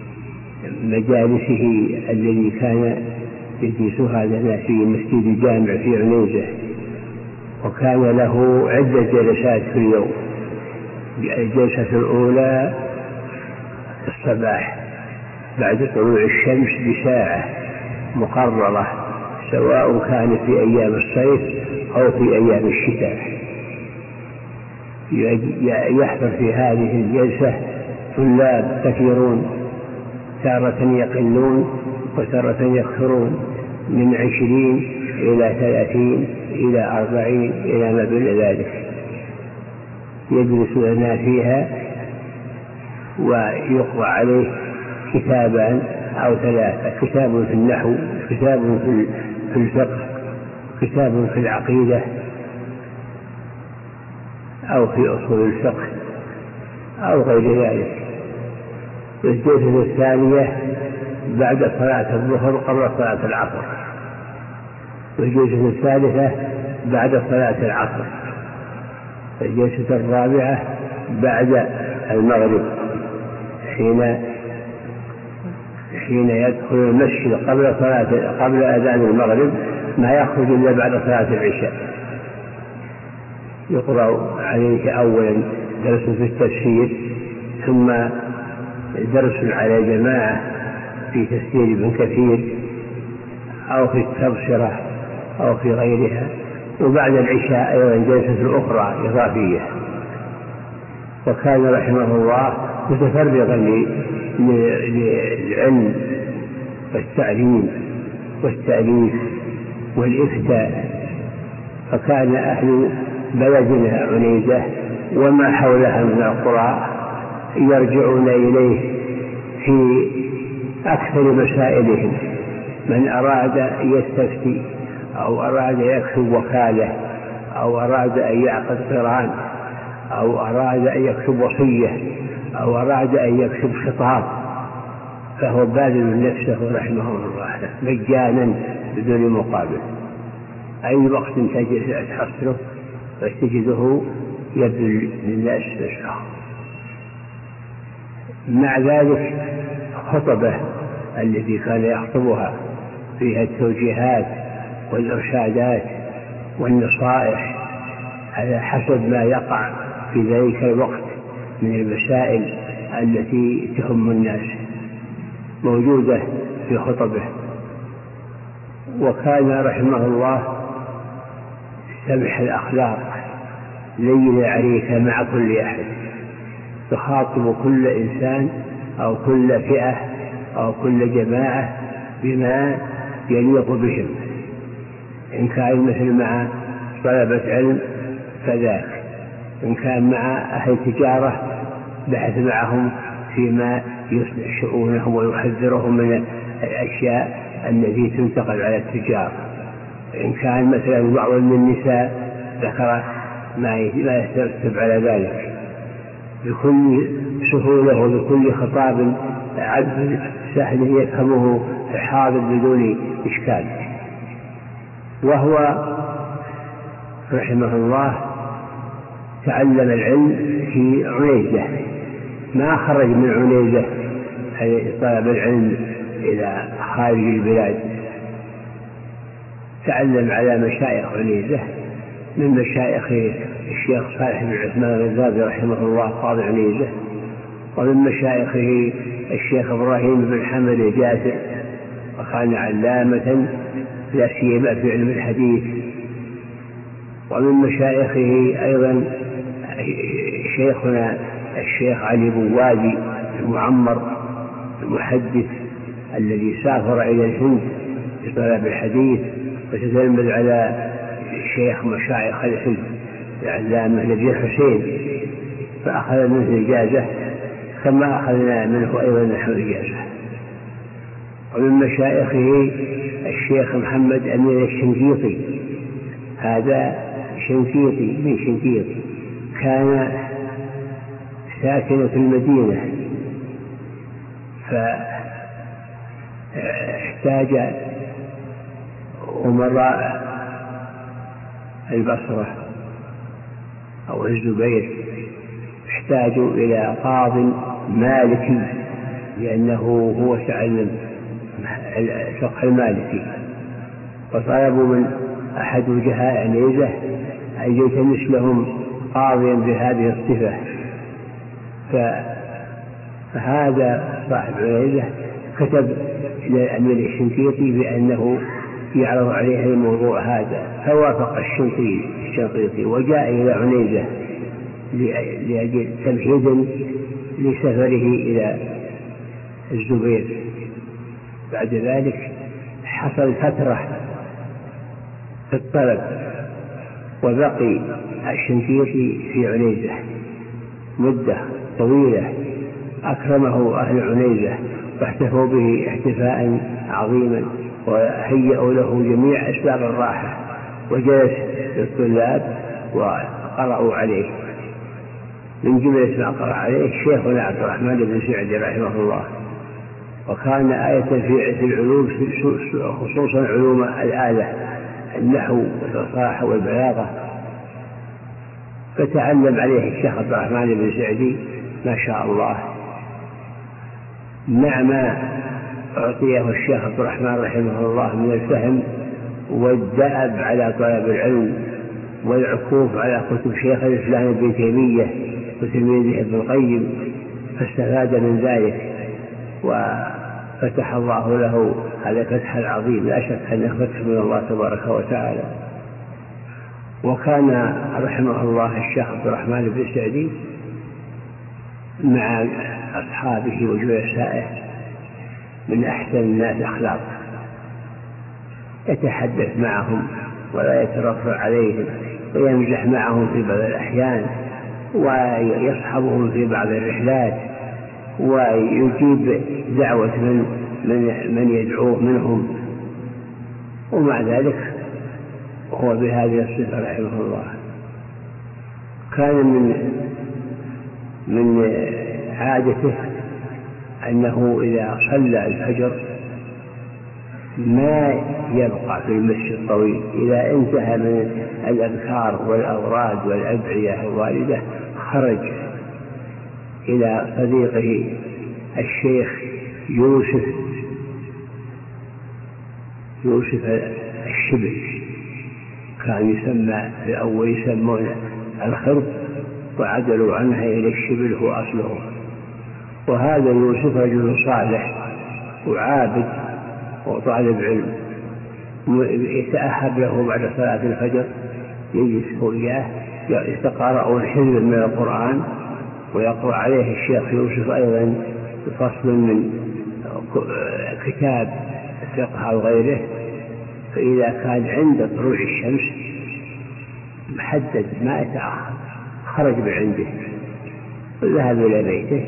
مجالسه الذي كان يجلسها لنا في مسجد الجامع في عنيزة، وكان له عدة جلسات في اليوم. الجلسة الأولى الصباح بعد طلوع الشمس بساعة مقررة، سواء كان في أيام الصيف أو في أيام الشتاء. يحضر في هذه الجلسة طلاب كثيرون، تارة يقلون وتارة يكثرون، من عشرين إلى ثلاثين إلى أربعين إلى ما بين ذلك. يجلس لنا فيها ويقرأ عليه كتابان أو ثلاثة: كتاب في النحو، كتاب في الفقه، كتاب في العقيدة أو في أصول الفقه أو غير ذلك. الجلسة الثانية بعد صلاة الظهر قبل صلاة العصر، والجلسة الثالثة بعد صلاة العصر، الجلسة الرابعة بعد المغرب حين حين يدخل المسجد قبل صلاة قبل أذان المغرب، ما يخرج إلا بعد صلاة العشاء. يقرأ عليه أولا درس في التفسير، ثم درس على جماعة في تفسير ابن كثير أو في التبصرة أو في غيرها، وبعد العشاء أيضا جلسة أخرى إضافية. وكان رحمه الله متفرغا للعلم والتعليم والتأليف والإفتاء، فكان أهل بلدنا عنيزة وما حولها من القرى يرجعون إليه في أكثر مسائلهم. من أراد يستفتي أو أراد يكتب وكالة أو أراد أن يعقد قران أو أراد أن يكتب وصية أو أراد أن يكتب خطاب، فهو باذل نفسه رحمه الله مجانا بدون مقابل. أي وقت تحصله وتجده يبذل للناس نفسه. مع ذلك خطبه التي كان يخطبها فيها التوجيهات والإرشادات والنصائح على حسب ما يقع في ذلك الوقت من المسائل التي تهم الناس موجودة في خطبه. وكان رحمه الله سمح الأخلاق لين العريكة مع كل أحد، تخاطب كل إنسان أو كل فئة أو كل جماعة بما يليق بهم. إن كان مثل مع طلبة علم فذاك، إن كان مع أهل تجارة بحث معهم فيما يصلح شؤونهم ويحذرهم من الأشياء التي تنتقل على التجارة. إن كان مثلا بعض من النساء ذكر ما يترتب على ذلك بكل سهولة وبكل خطاب عذب سهل يفهمه الحاضر بدون إشكال. وهو رحمه الله تعلم العلم في عنيزة، ما خرج من عنيزة طلب العلم إلى خارج البلاد. تعلم على مشايخ عنيزة، من مشايخ الشيخ صالح بن عثمان الغزالي رحمه الله قاضي عنيزة، ومن مشايخه الشيخ إبراهيم بن حمد الجاسر، وكان علامة لا سيما في علم الحديث. ومن مشايخه أيضا شيخنا الشيخ علي بوادي المعمر المحدث الذي سافر إلى الهند لطلب الحديث وتتلمذ على شيخ مشايخ الهند العلامة نبي حسين، فأخذ منه إجازة كما أخذنا منه أيضا نحن إجازة. ومن مشايخه الشيخ محمد أمين الشنقيطي، هذا شنقيطي من شنقيط، كان ساكن في المدينة، فاحتاج احتاج أمراء البصرة أو الزبير احتاجوا إلى قاض مالكي، لأنه هو تعلم الفقه المالكي، فطلبوا من أحد وجهاء عنيزة أن يلتمس لهم قاضيا بهذه الصفة. فهذا صاحب عنيزة كتب إلى الأمير الشنقيطي بأنه يعرض عليه الموضوع هذا، فوافق الشنقيطي وجاء إلى عنيزة لأجل تمهيدا لسفره إلى الزبير. بعد ذلك حصل فترة في الطلب، وبقي الشنقيطي في عنيزة مدة طويلة، أكرمه أهل عنيزة واحتفوا به احتفاء عظيما، وهيئوا له جميع أسباب الراحة، وجلس للطلاب وقرأوا عليه. من جملة ما قرأ عليه شيخنا عبد الرحمن بن سعدي رحمه الله، وكان آية في العلوم خصوصا علوم الآلة النحو والفصاحة والبلاغة، فتعلم عليه الشيخ عبد الرحمن بن سعدي ما شاء الله مع ما أعطيه الشيخ عبد الرحمن رحمه الله من الفهم والدأب على طلب العلم والعكوف على كتب شيخ الإسلام ابن تيمية وتلميذه ابن القيم، فاستفاد من ذلك وفتح الله له هذا الفتح العظيم، لا شك أنه فتح من الله تبارك وتعالى. وكان رحمه الله الشيخ عبد الرحمن بن سعدي مع أصحابه وجلسائه من أحسن الناس أخلاقا، يتحدث معهم ولا يترفع عليهم، ويمزح معهم في بعض الأحيان، ويصحبهم في بعض الرحلات، ويجيب دعوة من, من, من يدعوه منهم، ومع ذلك هو بهذه الصفة رحمه الله. كان من من عادته أنه إذا صلى الفجر ما يبقى في المسجد طويل، إذا انتهى من الأذكار والأوراد والأدعية الواردة خرج إلى صديقه الشيخ يوسف يوسف الشبل، كان يسمى في الأول يسمون الخرب، وعدلوا عنها إلى الشبل هو أصله. وهذا يوسف رجل صالح وعابد وطالب علم، يتأهب له بعد صلاة الفجر، يجلس وياه يتقرأ حزب من القرآن، ويقرأ عليه الشيخ يوسف أيضا فصل من كتاب الفقه أو غيره. فإذا كان عند طلوع الشمس محدد ما يتأخر خرج من عنده وذهب إلى بيته،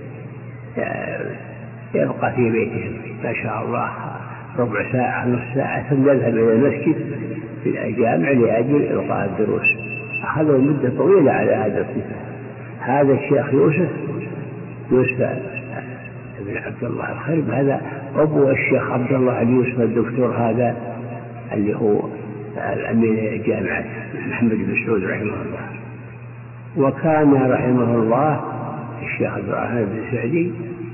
يبقى في بيته ما شاء الله ربع ساعة نصف ساعة، ثم يذهب إلى المسجد في الجامع لأجل إلقاء الدروس. أخذوا مدة طويلة على هذا الصفة. هذا الشيخ يوسف يوسف بن عبد الله الخرب، هذا أبو الشيخ عبد الله اليوسف الدكتور، هذا اللي هو الأمين جامعة محمد بن سعود رحمه الله. وكان رحمه الله الشيخ عبد الرحمن بن سعدي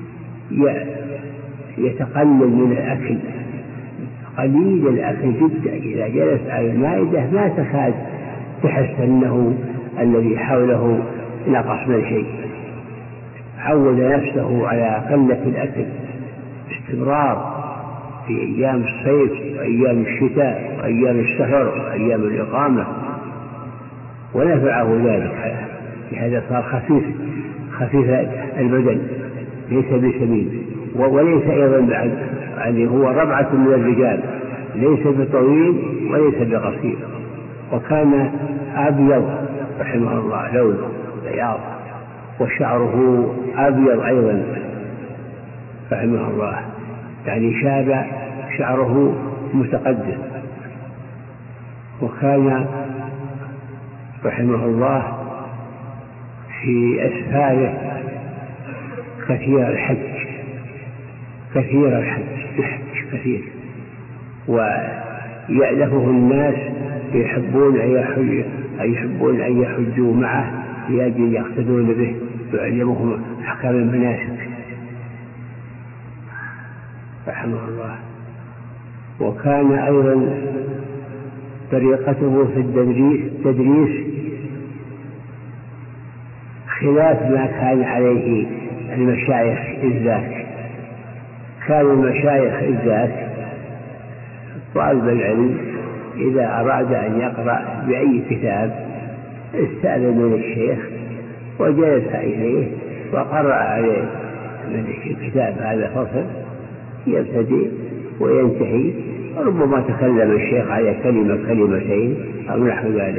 يتقلل من الأكل، قليل الأكل جدا، إذا جلس على المائدة ما تكاد تحس أنه الذي حوله نقص من شيء. عود نفسه على قلة الأكل باستمرار في أيام الصيف وأيام الشتاء وأيام السفر وأيام الإقامة، ونفعه ذلك. لهذا صار خفيف خفيف البدن، ليس بسمين وليس أيضا بعد، يعني هو ربعة من الرجال، ليس بطويل وليس بقصير. وكان أبيض رحمه الله لونه بياض، وشعره أبيض أيضا رحمه الله، يعني شاب شعره متقدم. وكان رحمه الله في أسفاره كثير الحج كثير الحج الحج كثير، ويألفه الناس يحبون أن يحج يحبون أن يحجوا معه لأجل يقتدون به ويعلمهم أحكام المناسك رحمه الله. وكان أيضا طريقته في التدريس خلاف ما كان عليه المشايخ الذاك. كان المشايخ الذاك طالب العلم إذا أراد أن يقرأ بأي كتاب استأذن من الشيخ وجلس إليه وقرأ عليه من الكتاب هذا فصل يبتدئ وينتهي، ربما تكلم الشيخ على كلمة كلمتين أو نحو ذلك.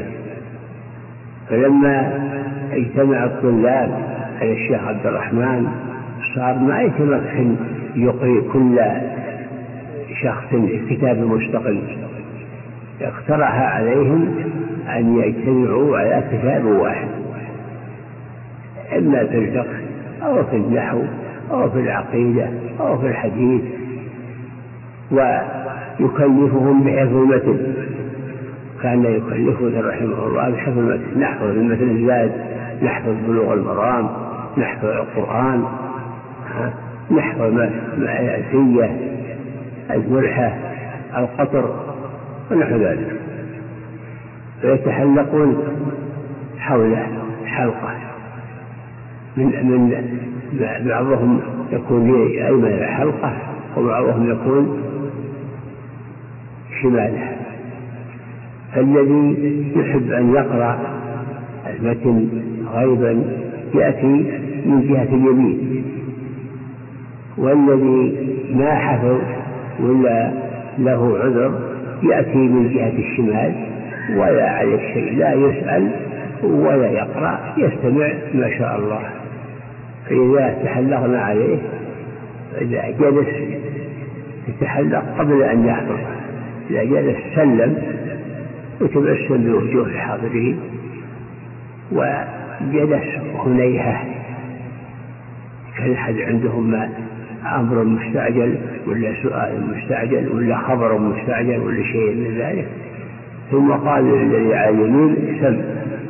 فلما اجتمع الطلاب على الشيخ عبد الرحمن صار ما يتمكن يقرأ كل شخص كتاب مستقل، اقترح عليهم أن يجتمعوا على كتاب واحد، إما في الفقه أو في النحو أو في العقيدة أو في الحديث، ويكلفهم بحفظ المتن. كان يكلفه رحمه الله بحفظ المتن، نحفظ المتن الزاد، نحفظ بلوغ المرام، نحفظ القرآن، نحفظ الألفية، الملحة، القطر ونحو ذلك. فيتحلقون حوله حلقة، من من بعضهم يكون أيمن الحلقة وبعضهم يكون شماله. فالذي يحب أن يقرأ المتن غيبا يأتي من جهة اليمين، والذي ما حفظ ولا له عذر يأتي من جهة الشمال، ولا عليه شيء، لا يسأل ولا يقرأ، يستمع ما شاء الله. فإذا تحلقنا عليه إذا جلس يتحلق قبل أن يحضر، إذا جلس سلم وتبسم بوجوه الحاضرين، وجلس هنيهة كان أحد عندهم ما أمر مستعجل ولا سؤال مستعجل ولا خبر مستعجل ولا شيء من ذلك، ثم قال للذي على اليمين سم،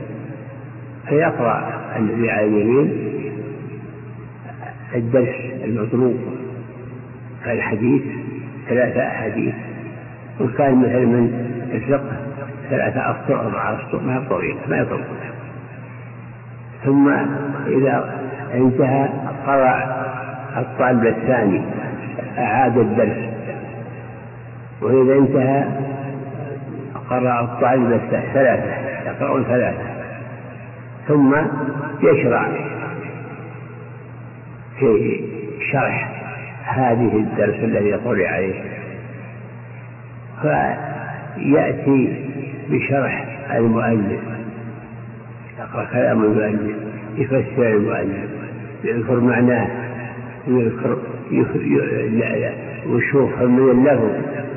فيقرأ الذي على اليمين الدرس المطلوب كالحديث ثلاثة أحاديث، وكان مثل من الفقه ثلاثة أسطر أربعة أسطر، ما طويلة ما يطول. ثم إذا انتهى قرأ الطالب الثاني أعاد الدرس، وإذا انتهى قرأ الطالب الثالث ثلاثة، يقرأون ثلاثة، ثم يشرع في شرح هذه الدرس الذي قرأ عليه، فيأتي بشرح المؤلف، يقرأ كلام المؤلف، يفسر المؤلف، يذكر معناه، ويذكر ويشوف من اللفظ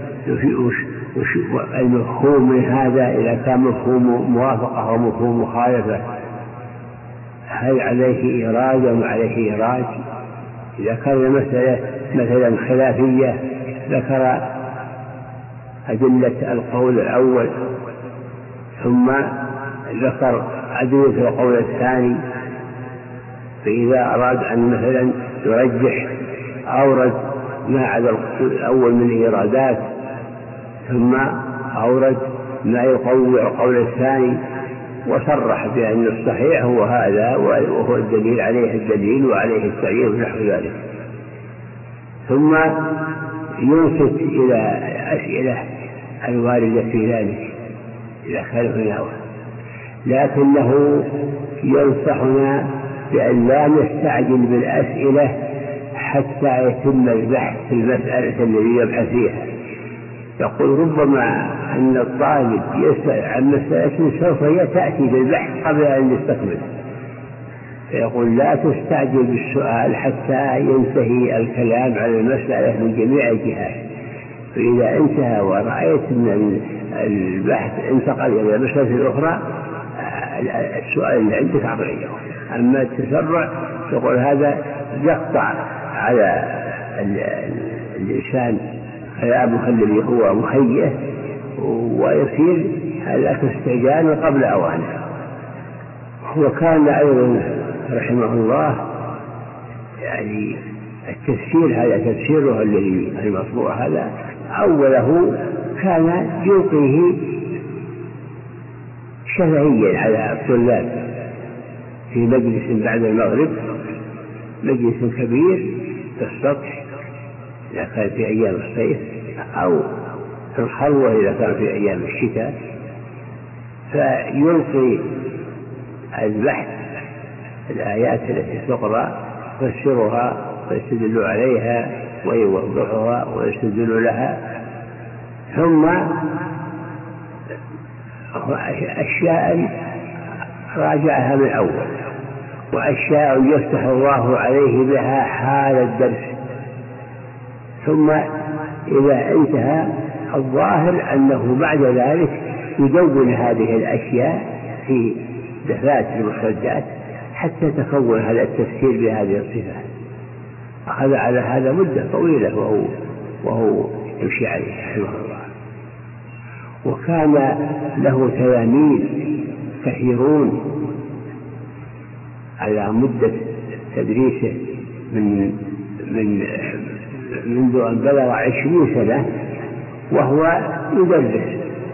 المفهوم من هذا، إذا كان مفهوم موافقة أو مفهوم مخالفة، هل عليه إيراد أم عليه إيراد. إذا كان المسألة مثلا خلافية ذكر أدلة القول الأول ثم ذكر أدلة القول الثاني، فإذا أراد أن مثلا يرجح أورد ما عدا الأول من إيرادات، ثم أورد ما يقوي القول الثاني، وصرح بأن الصحيح هو هذا وهو الدليل عليه الدليل وعليه التعيين ونحو ذلك. ثم ينصت إلى أسئلة الواردة في ذلك إذا كان هناك، لكنه ينصحنا بأن لا نستعجل بالأسئلة حتى يتم البحث في المسألة التي يبحث فيها. يقول ربما أن الطالب يسأل عن مسألة سوف تأتي بالبحث قبل أن يستكمل، فيقول لا تستعجل بالسؤال حتى ينتهي الكلام على المسألة من جميع الجهات، فإذا انتهى ورأيت أن البحث انتقل إلى المسألة الأخرى السؤال اللي عندك عقليه. أما التسرع يقول هذا يقطع على الإنسان كلامه الذي هو مهيئ ويصير هذا استعجال قبل أوانه. وكان أيضا رحمه الله يعني التفسير هذا تفسيره الذي المطبوع هذا أوله كان يلقيه شفهيا على الطلاب في مجلس بعد المغرب، مجلس كبير في السطح إذا كان في أيام الصيف، أو في الخلوة إذا كان في أيام الشتاء، فيلقي البحث الآيات التي تقرأ يفسرها ويستدل عليها ويوضحها ويستدل لها، ثم أشياء راجعها من أول، وأشياء يفتح الله عليه بها حال الدرس. ثم إذا انتهى الظاهر أنه بعد ذلك يدون هذه الأشياء في دفاتر المخرجات حتى تكون هذا التفسير بهذه الصفات. أخذ على هذا مدة طويلة وهو, وهو يمشي عليه رحمه الله. وكان له تلاميذ كثيرون على مدة تدريسه من من منذ أن بلغ عشرين سنة وهو يدرس،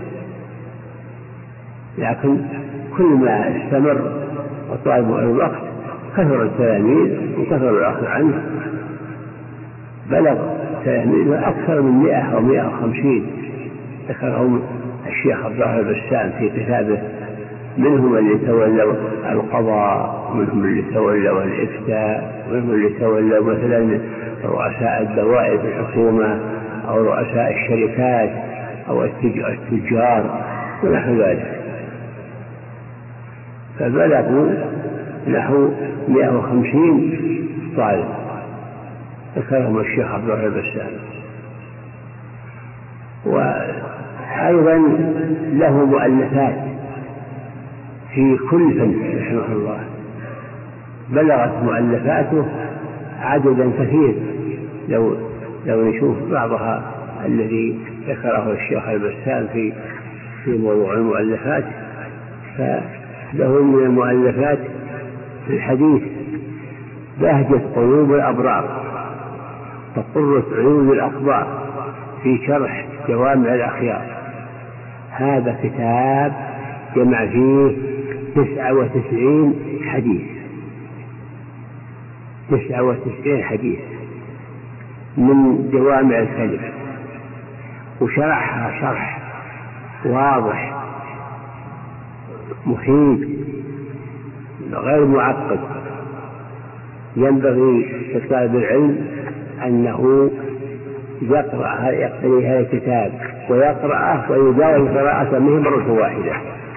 لكن كل ما استمر وطال الوقت كثر التلاميذ وكثر الأخذ عنه، بلغ تلاميذ أكثر من مئة أو مئة وخمسين ذكرهم الشيخ عبد الله البسام في كتابه، منهم اللي تولوا القضاء، ومنهم اللي تولوا الإفتاء، ومنهم اللي تولوا مثلا رؤساء الدوائر في الحكومة أو رؤساء الشركات أو التجار ونحو ذلك، فبلغوا نحو مئة وخمسين طالب ذكرهم الشيخ عبد الله البسام. وأيضا له مؤلفات في كل فن رحمه الله، بلغت مؤلفاته عددا كثير، لو لو نشوف بعضها الذي ذكره الشيخ البسام في في موضوع المؤلفات، فله من المؤلفات في الحديث بهجة قلوب الأبرار وقرة عيون الأخبار في شرح جوامع الأخيار. هذا كتاب جمع فيه تسعة وتسعين حديث، تسعة وتسعين حديث من جوامع الكلم، وشرحها شرح واضح مفيد غير معقد. ينبغي لطالب العلم أنه يقرأ يقتني هذا الكتاب ويقرأه ويداوم قراءته منه مرة واحدة.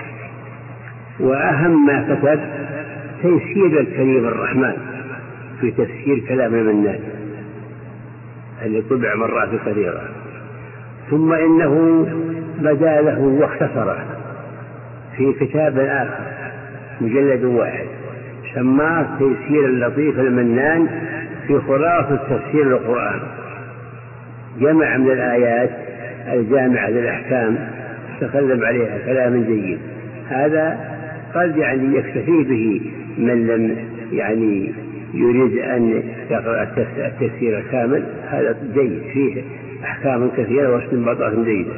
وأهم ما كتب تيسير الكريم الرحمن في تفسير كلام المنان اللي طبع مرات كثيرة، ثم إنه بدا له واختصره في كتاب آخر مجلد واحد سماه تيسير اللطيف المنان في خلاصة تفسير القرآن، جمع من الآيات الجامعة للأحكام تكلم عليها كلام جيد. هذا قد يعني يكتفي به من لم يعني يريد أن يقرأ التفسير الكامل، هذا جيد فيه أحكام كثيرة واستنباطات جيدة.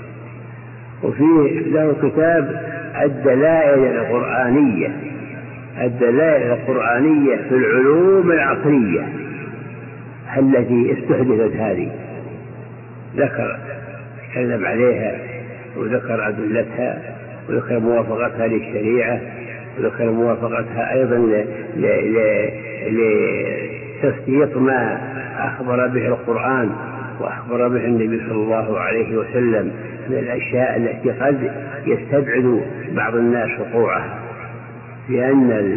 وفيه له كتاب الدلائل القرآنية، الدلائل القرآنية في العلوم العقلية التي استحدثت هذه، ذكر تكلم عليها وذكر أدلتها وذكر موافقتها للشريعة وذكر موافقتها أيضا لتصديق ما أخبر به القرآن وأخبر به النبي صلى الله عليه وسلم من الأشياء التي قد يستبعد بعض الناس وقوعها، لأن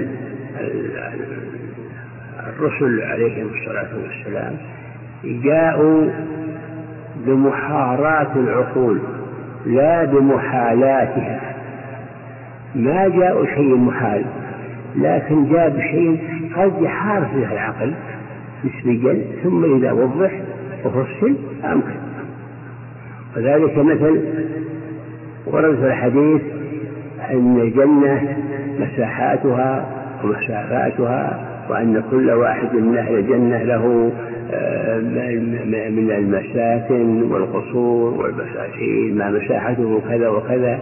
الرسل عليهم الصلاة والسلام جاءوا بمحارات العقول لا بمحالاتها، ما جاءوا شيء محال، لكن جاء بشيء قد يحار فيه العقل نسبيا، ثم إذا وضح وفصل أمكن. وذلك مثل ورد في الحديث أن الجنة مساحاتها ومسافاتها، وأن كل واحد من أهل الجنة له من المساكن والقصور والبساتين ما مساحته كذا وكذا.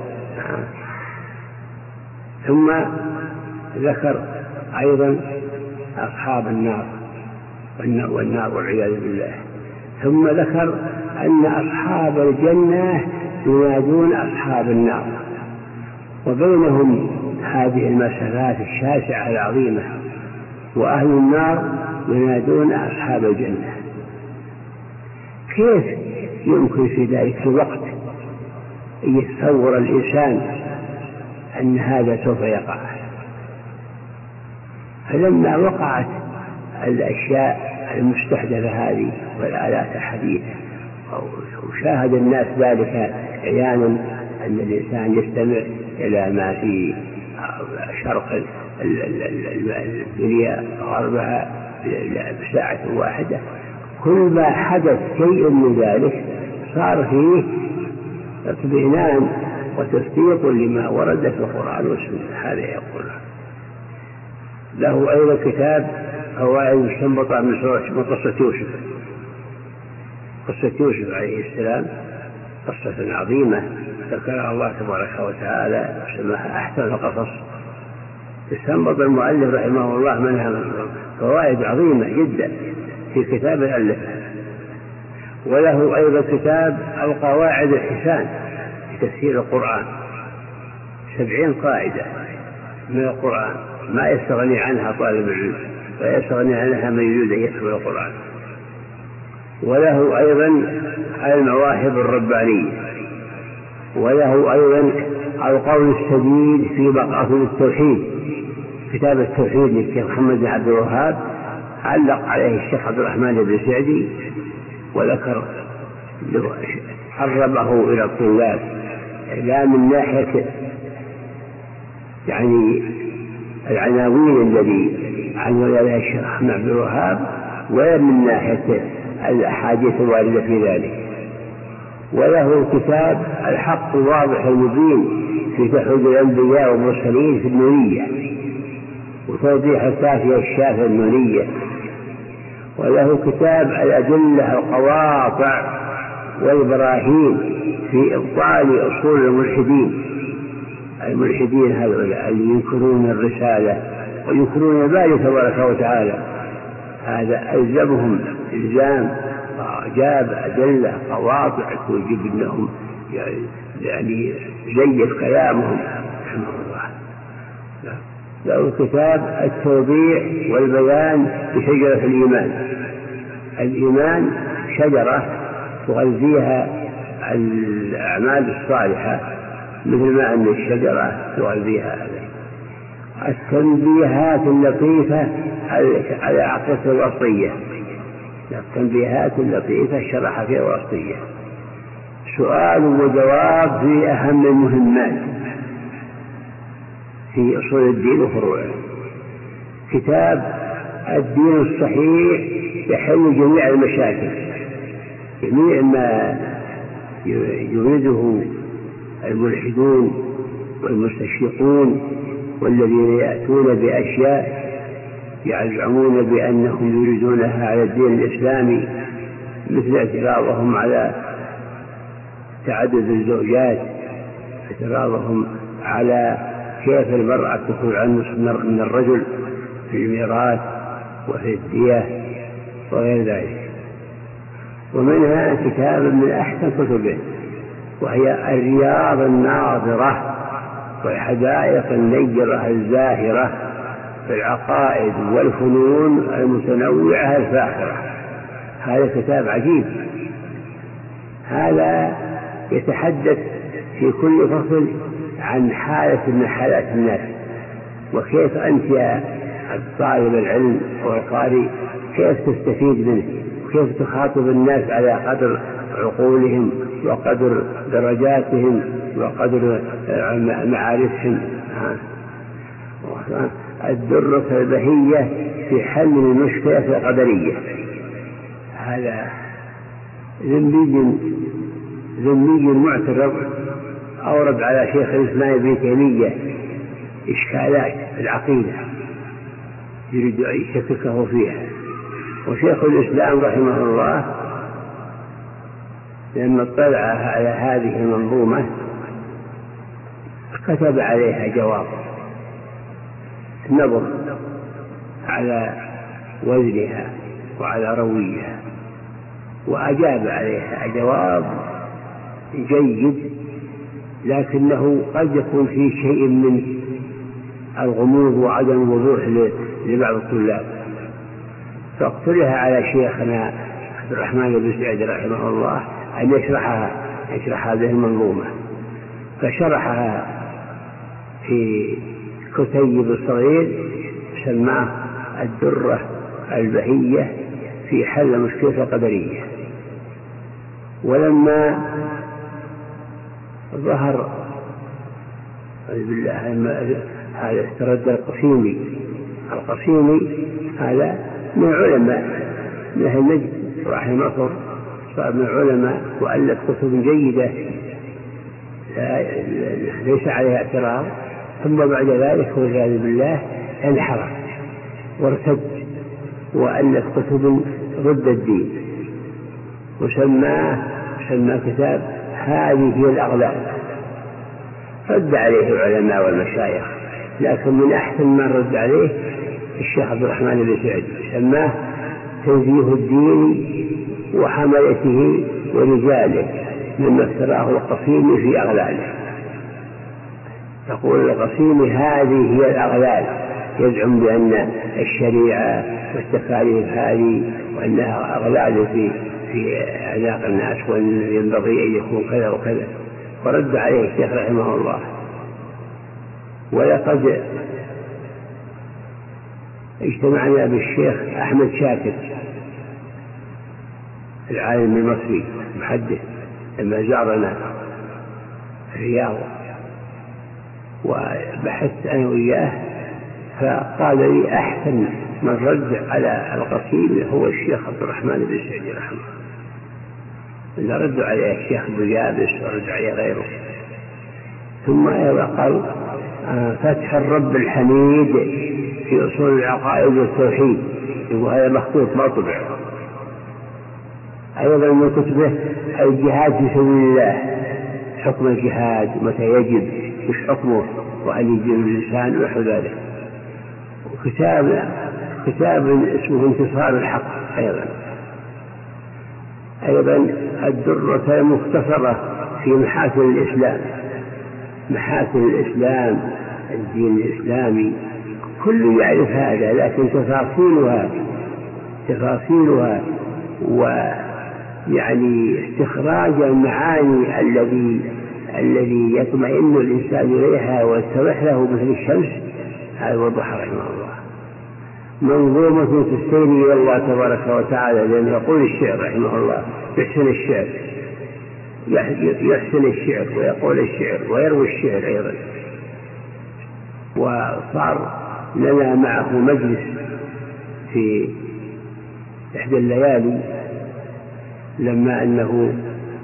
ثم ذكر أيضا أصحاب النار والنار والعياذ بالله. ثم ذكر أن أصحاب الجنة ينادون أصحاب النار، وبينهم هذه المسافات الشاسعة العظيمة، وأهل النار ينادون أصحاب الجنة. كيف يمكن في ذلك الوقت يتصور الإنسان أن هذا سوف يقع؟ فلما وقعت الأشياء المستحدثة هذه والآلات الحديثة وشاهد الناس ذلك عيانا، أن الإنسان يستمع إلى ما في شرق الدنيا غربها بساعة واحدة، كل ما حدث شيء من ذلك صار فيه اطمئنان وتصديق لما ورد في القرآن والسنة. هذا يقول له أيضا كتاب فوائد مستنبطة من قصة يوسف. قصة يوسف عليه السلام قصة عظيمة ذكرها الله تبارك وتعالى وسماها أحسن القصص. استنبط المؤلف رحمه الله منها فوائد عظيمة جدا في كتاب ألفه. وله أيضا كتاب القواعد الحسان في تفسير القرآن، سبعين قاعدة من القرآن ما يستغني عنها طالب العلم ولا يستغني عنها من يريد أن يفهم القرآن. وله أيضا المواهب الربانية. وله أيضا القول السديد في مقاصد التوحيد، كتاب التوحيد للشيخ محمد بن عبد الوهاب علق عليه الشيخ عبد الرحمن بن سعدي، وذكر قربه إلى الطلاب لا من ناحية يعني العناوين الذي عنوان عليها الشيخ محمد بن عبد الوهاب، ولا من ناحية الأحاديث الواردة في ذلك. وله كتاب الحق الواضح المبين في توحيد الأنبياء والمرسلين في النونية وتوضيح الكافية الشافية النونية. وله كتاب الأدلة القواطع والبراهين في إبطال أصول الملحدين. الملحدين هؤلاء اللي ينكرون الرسالة وينكرون الباري تبارك وتعالى، هذا ألزمهم إلزام جاب أدلة قواطع توجب أنهم يعني زيف كلامهم رحمه الله. له كتاب التوضيح والبيان بشجرة الإيمان. الإيمان شجرة تغذيها الأعمال الصالحة مثل ما أن الشجرة تغذيها. التنبيهات اللطيفة على عقيدة الوسطية، التنبيهات اللطيفة شرح فيها الوسطية. سؤال وجواب في أهم المهمات في أصول الدين وفروعه. كتاب الدين الصحيح يحل جميع المشاكل، جميع ما يريده الملحدون والمستشرقون والذين يأتون بأشياء يزعمون بأنهم يريدونها على الدين الإسلامي، مثل اعتراضهم على تعدد الزوجات، اعتراضهم على كيف المرأة تكون عن نصف من الرجل في الميراث وفي الدية وغير ذلك. ومنها كتاب من أحسن كتبه وهي الرياض الناظرة والحدائق النيرة الزاهرة في العقائد والفنون المتنوعة الفاخرة. هذا كتاب عجيب، هذا يتحدث في كل فصل عن حالة من حالات الناس، وكيف أنت يا طالب العلم والقارئ كيف تستفيد منه، وكيف تخاطب الناس على قدر عقولهم وقدر درجاتهم وقدر معارفهم. الدرة البهية في حل المشكلة القدرية. هذا لم يجن ذمي معترض أورد على شيخ الإسلام ابن تيمية إشكالات في العقيدة يريد أن يشككه فيها، وشيخ الإسلام رحمه الله لما اطلع على هذه المنظومة كتب عليها جواب نظر على وزنها وعلى رويها، وأجاب عليها جواب جيد، لكنه قد يكون فيه شيء من الغموض وعدم الوضوح لبعض الطلاب، فاقترح على شيخنا عبد الرحمن بن سعيد رحمه الله أن يشرحها يشرح هذه المنظومة، فشرحها في كتيب صغير سماه الدرة البهية في حل مشكلة القدرية. ولما ظهر بالله هذا استرد القسيمي القسيمي هذا من علماء من أهل نجد راح مصر، صار من العلماء وألف كتب جيدة ليس عليها اعتراض، ثم بعد ذلك والعياذ بالله انحرف وارتد وألف كتب ضد الدين، وسماه سمى كتاب هذه هي الأغلال. رد عليه العلماء والمشايخ، لكن من أحسن من رد عليه الشيخ عبد الرحمن بن سعيد سماه تنزيه الدين وحملته ورجاله مما افتراه القسيمي في أغلاله. يقول القسيمي هذه هي الأغلال، يزعم بأن الشريعة والتكاليف هذه وأنها أغلال في في أعناق الناس وأن ينبغي أن يكون كذا وكذا، ورد عليه الشيخ رحمه الله. ولقد اجتمعنا بالشيخ أحمد شاكر العالم المصري محدث لما زارنا في الرياض، وبحثت أنا وإياه، فقال لي أحسن من رد على القسيم هو الشيخ عبد الرحمن بن سعيد رحمه الله، رد عليه الشيخ ابن يابس ورد عليه غيره. ثم أيضا قال فتح الرب الحميد في أصول العقائد والتوحيد، وهذا مخطوط ما طبع. أيضا من كتبه الجهاد في سبيل الله، حكم الجهاد متى يجب وش حكمه وهل يجب الإنسان ونحو ذلك. وكتاب كتاب اسمه انتصار الحق أيضا. أيضا الدرة المختصرة في محاسن الإسلام، محاسن الإسلام الدين الإسلامي كل يعرف هذا، لكن تفاصيلها تفاصيلها ويعني استخراج المعاني الذي الذي يطمئن الإنسان إليها ويتضح له مثل الشمس، هذا وضح رحمه الله. منظومة تستيني إلى الله تبارك وتعالى، لأن يقول الشعر رحمه الله يحسن الشعر يحسن الشعر ويقول الشعر ويروي الشعر أيضا. وصار لنا معه مجلس في إحدى الليالي لما أنه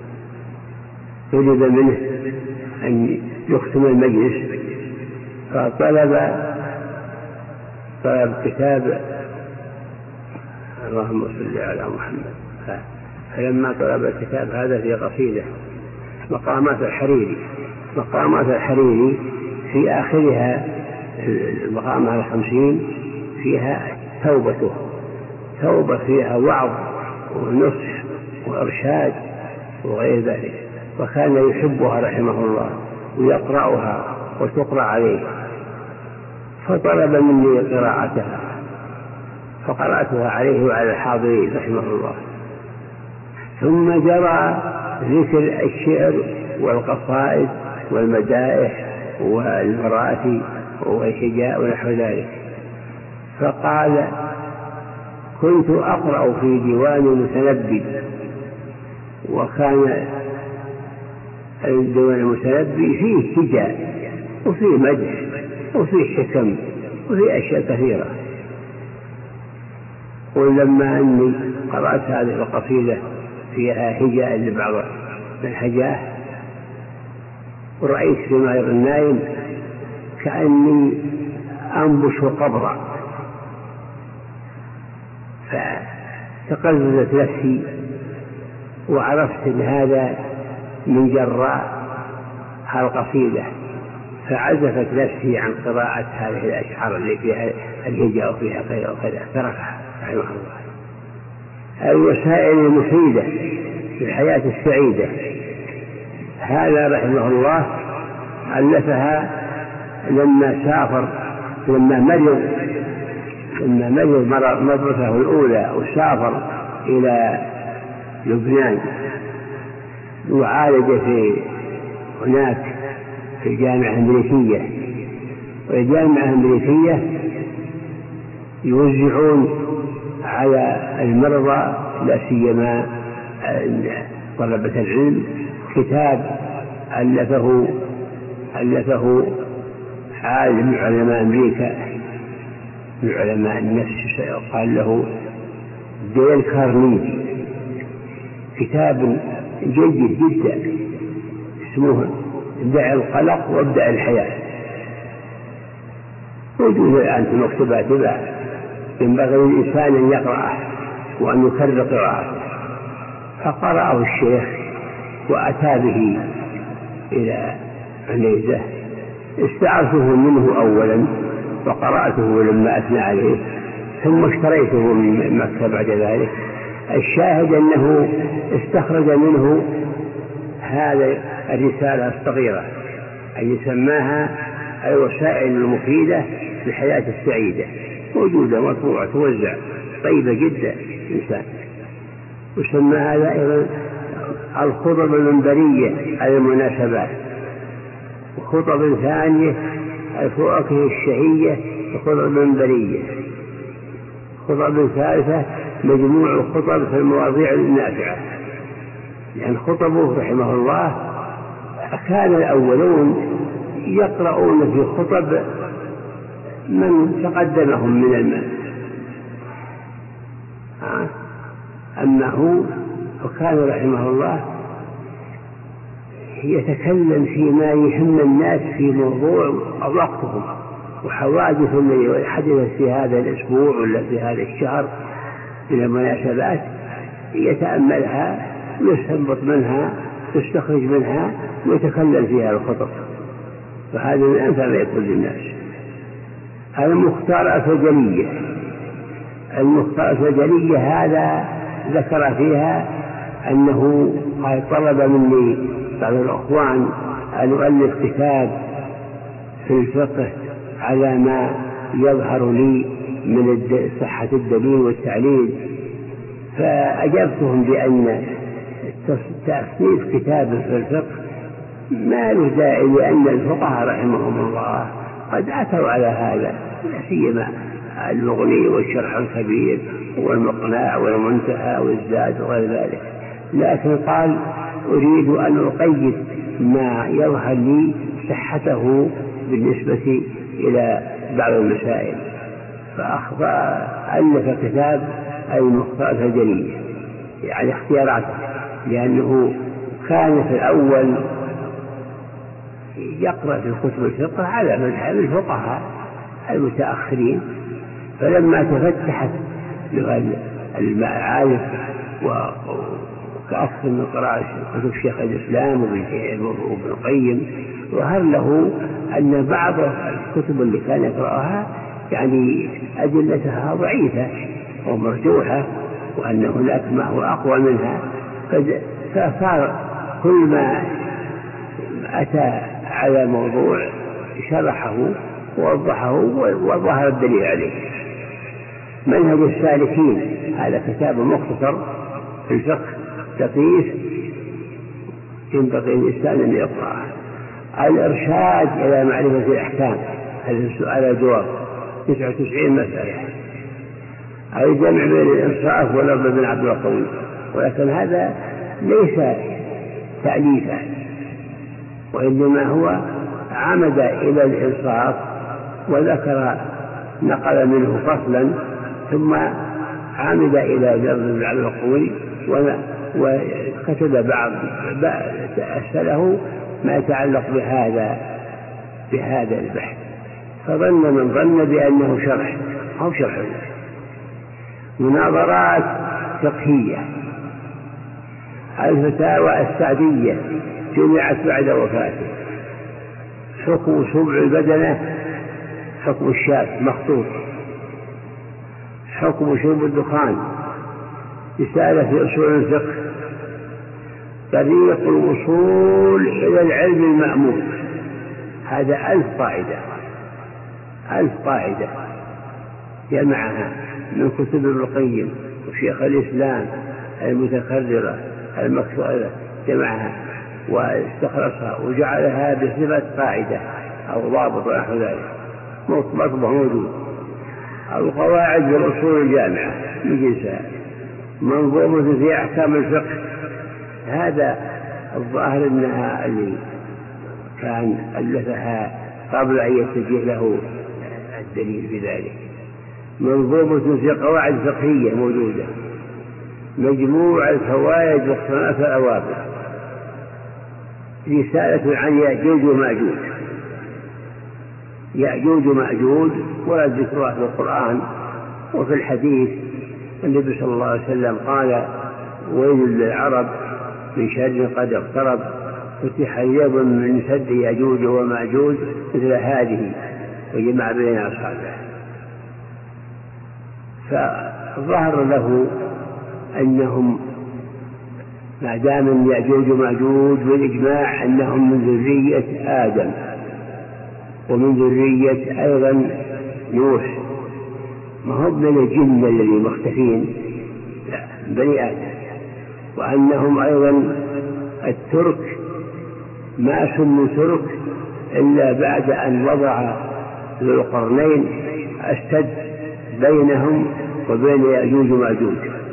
طلب منه أن يختم المجلس، فطلب طلب كتاب اللهم صل على محمد، فلما طلب الكتاب هذا في قصيدة مقامات الحريري مقامات الحريري في آخرها المقامة الخمسين فيها توبته توبة فيها وعظ ونصح وإرشاد وغير ذلك، وكان يحبها رحمه الله ويقرأها وتقرأ عليه، فطلب مني قراءتها فقرأتها عليه وعلى الحاضرين رحمه الله. ثم جرى ذكر الشعر والقصائد والمدائح والمراتي والحجاء ونحو ذلك، فقال كنت أقرأ في ديوان المتنبي، وكان الديوان المتنبي فيه هجاء وفيه مدح وفيه حكم وفيه أشياء كثيرة. ولما أني قرأت هذه القصيدة فيها هجاء لبعض الهجاه ورأيت في مائر النايم كأني أنبش قبرا، فتقززت نفسي وعرفت أن هذا من جراء القصيدة، فعزفت نفسي عن قراءة هذه الأشعار اللي فيها الهجاء وفيها كذا وكذا، تركها رحمه الله. الوسائل المفيدة في الحياة السعيدة، هذا رحمه الله ألفها لما سافر، لما مرض لما مرض مرضته الأولى وسافر إلى لبنان وعالج في هناك في الجامعة الأمريكية. والجامعة الأمريكية يوزعون على المرضى لا سيما طلبة العلم كتاب ألفه ألفه عالم من علماء أمريكا من علماء النفس قال له ديل كارنيجي، كتاب جيد جدا اسمه دع القلق وابدأ الحياة، موجود الآن في مكتبات تباع، ينبغي للإنسان أن يقرأه وأن يكرر قراءته. فقرأه الشيخ وأتى به إلى عنيزة، استعرته منه أولا وقرأته لما أثنى عليه، ثم اشتريته من مكة بعد ذلك. الشاهد أنه استخرج منه هذه الرسالة الصغيرة التي سماها الوسائل المفيدة في الحياة السعيدة، موجودة مطبوعة توزع، طيبة جدا إنسان. وسمى هذا أيضا الخطب المنبرية على المناسبات، وخطب ثانية الفواكه الشهية وخطب المنبرية، خطب ثالثة مجموع الخطب في المواضيع النافعة. يعني خطبه رحمه الله كان الأولون يقرؤون في خطب من تقدمهم من المال، أما هو فكان رحمه الله يتكلم فيما يهم الناس في موضوع وقتهم وحوادث التي حدثت في هذا الأسبوع ولا في هذا الشهر من المناسبات، يتأملها ويستنبط منها يستخرج منها ويتكلم فيها الخطب، فهذا من أنفع ما يكون للناس. هذا المختارات الجلية، المختارات الجلية هذا ذكر فيها أنه طلب مني بعض الأخوان أن أؤلف كتاب في الفقه على ما يظهر لي من صحة الدليل والتعليل، فأجبتهم بأن تصنيف كتاب في الفقه ما له داعي، لأن الفقهاء رحمهم الله قد أتوا على هذا، سيما المغني والشرح الكبير والمقناع والمنتهى والزاد وغير ذلك. لكن قال أريد أن أقيد ما يظهر لي صحته بالنسبة إلى بعض المسائل، فألف كتاب المختارات الجلية يعني اختياراته، لأنه كان في الأول يقرأ في كتب الفقه على مذهب الفقهاء المتأخرين، فلما تفتحت المعارف وكأكثر من قراءة كتب شيخ الإسلام وابن القيم، ظهر له أن بعض الكتب اللي كان يقرأها يعني أدلتها ضعيفة ومرجوحة، وأن هناك ما هو أقوى منها، فصار كل ما أتى على موضوع شرحه ووضحه وظهر الدليل عليه. منهج السالكين هذا كتاب مختصر في الفقه لطيف ينبغي الإنسان أن يقرأه. الإرشاد إلى معرفة الأحكام، هذا السؤال الجواب تسعة وتسعين مسألة. الجمع بين الإنصاف والأرض بن عبد القوي، ولكن هذا ليس تأليفا، وإنما هو عمد إلى الإنصاف وذكر نقل منه فصلا، ثم عمد إلى جر بن عبد القوي وكتب بعض أسأله ما يتعلق بهذا بهذا البحث، فظن من ظن بأنه شرح أو شرح. مناظرات فقهية. الفتاوى السعدية جمعت بعد وفاته. حكم سبع البدنة حكم الشاة مخطوط. حكم شرب الدخان. رسالة في أصول الفقه. طريق الوصول إلى العلم المأمول. هذا ألف قاعدة ألف قاعدة جمعها من كتب ابن القيم وشيخ الإسلام المتكررة المكسورة، جمعها واستخلصها وجعلها بصفة قاعدة أو ضابط ونحو ذلك، مطبوع موجود. القواعد والأصول الجامعة من جنسها. منظومة في أحكام الفقه. هذا الظاهر أنها اللي كان ألفها قبل أن يتجه له الدليل بذلك. منظومة في قواعد فقهية موجودة. مجموع الفوائد واختلاف الأوابر. رسالة عن يأجوج ومأجوج. يأجوج ومأجوج ورد ذكرها في القرآن وفي الحديث. النبي صلى الله عليه وسلم قال: ويل للعرب من شر قد اقترب، فتح يد من سد يأجوج ومأجوج مثل هذه، وجمع بين أصحابه. فظهر له أنهم ما دام يأجوج ومأجوج بالإجماع أنهم من ذرية آدم ومن ذرية أيضا نوح، ما هم من الجن الذين مختفين، لا، بني آدم. وأنهم أيضا الترك ما سموا ترك إلا بعد أن وضع ذو القرنين السد بينهم وبين يأجوج ومأجوج،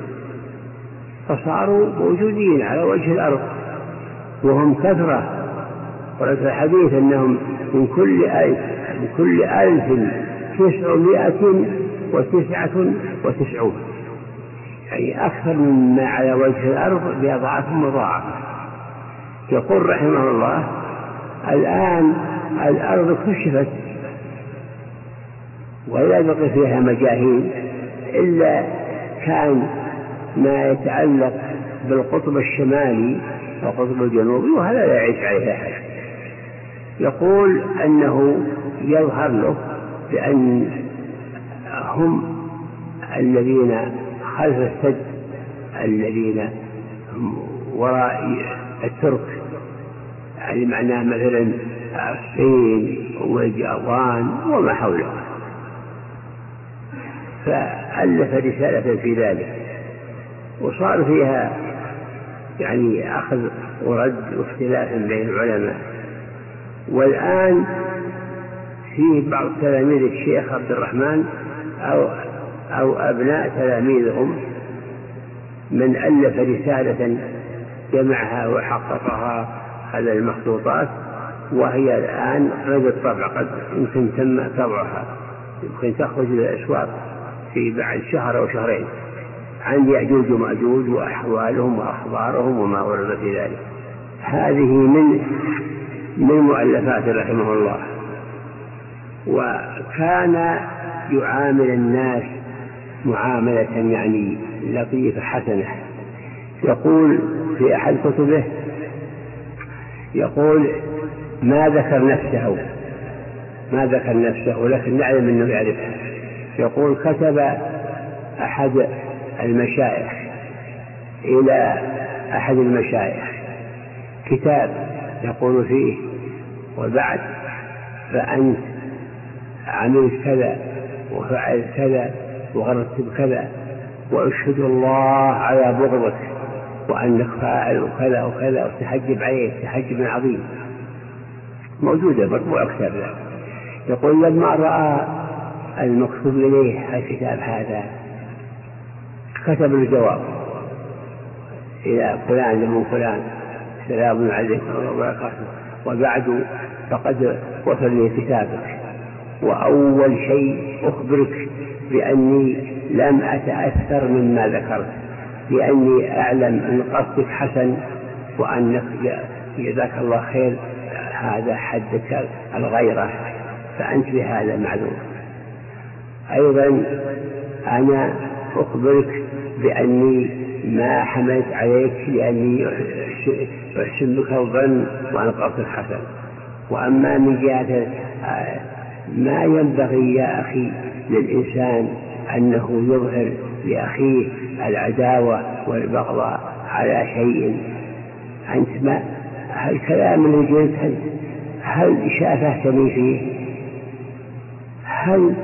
فصاروا موجودين على وجه الأرض وهم كثرة. ورد في الحديث أنهم من كل ألف من كل ألف تسعمائة وتسعة وتسعون، يعني أكثر مما على وجه الأرض بأضعاف مضاعفة. يقول رحمه الله: الآن الأرض كشفت ولا بقي فيها مجاهيل إلا كان ما يتعلق بالقطب الشمالي والقطب الجنوبي، وهذا لا يعيش عليه أحد. يقول أنه يظهر له بأن هم الذين خلف السد الذين وراء الترك، يعني معناه مثلا الصين واليابان وما حولها. فألف رسالة في ذلك وصار فيها يعني أخذ ورد واختلاف بين العلماء. والآن فيه بعض تلاميذ الشيخ عبد الرحمن أو, أو أبناء تلاميذهم من ألف رسالة جمعها وحققها على المخطوطات، وهي الآن قيد الطبع، قد يمكن تم طبعها، يمكن تخرج إلى الأسواق في بعد شهر أو شهرين، عن يأجوج ومأجوج وأحوالهم وأخبارهم وما ورد في ذلك. هذه من من مؤلفات رحمه الله. وكان يعامل الناس معاملة يعني لطيفة حسنة. يقول في أحد كتبه، يقول: ما ذكر نفسه ما ذكر نفسه ولكن نعلم أنه يعرفها. يقول: كتب أحد المشايخ إلى أحد المشايخ كتاب يقول فيه: وبعد فأنت عملت كذا وفعلت كذا وغرت بكذا، وأشهد الله على بغضك وأنك فاعل كذا وكذا، وتحجب عليك تحجب عظيم. موجودة مطبوع كتاب ذلك. يقول: لما رأى المكتوب إليه الكتاب هذا كتب الجواب إلى فلان من فلان: سلام عليكم ورحمة الله وبركاته، وبعد فقد وصل لي كتابك، وأول شيء أخبرك بأني لم أتأثر مما ذكرت، لأني أعلم أن قصدك حسن وأنك جزاك الله خير هذا حدك الغيرة، فأنت بهذا معذور. أيضا أنا أخبرك بأني ما حملت عليك لأني أحسن بك الظن وأن قصدك حسن. وأما من جهة ما ينبغي يا أخي للإنسان أنه يظهر لأخيه العداوة والبغضاء على شيء أنت ما الكلام اللي قلت هل, هل شافهتني فيه؟ هل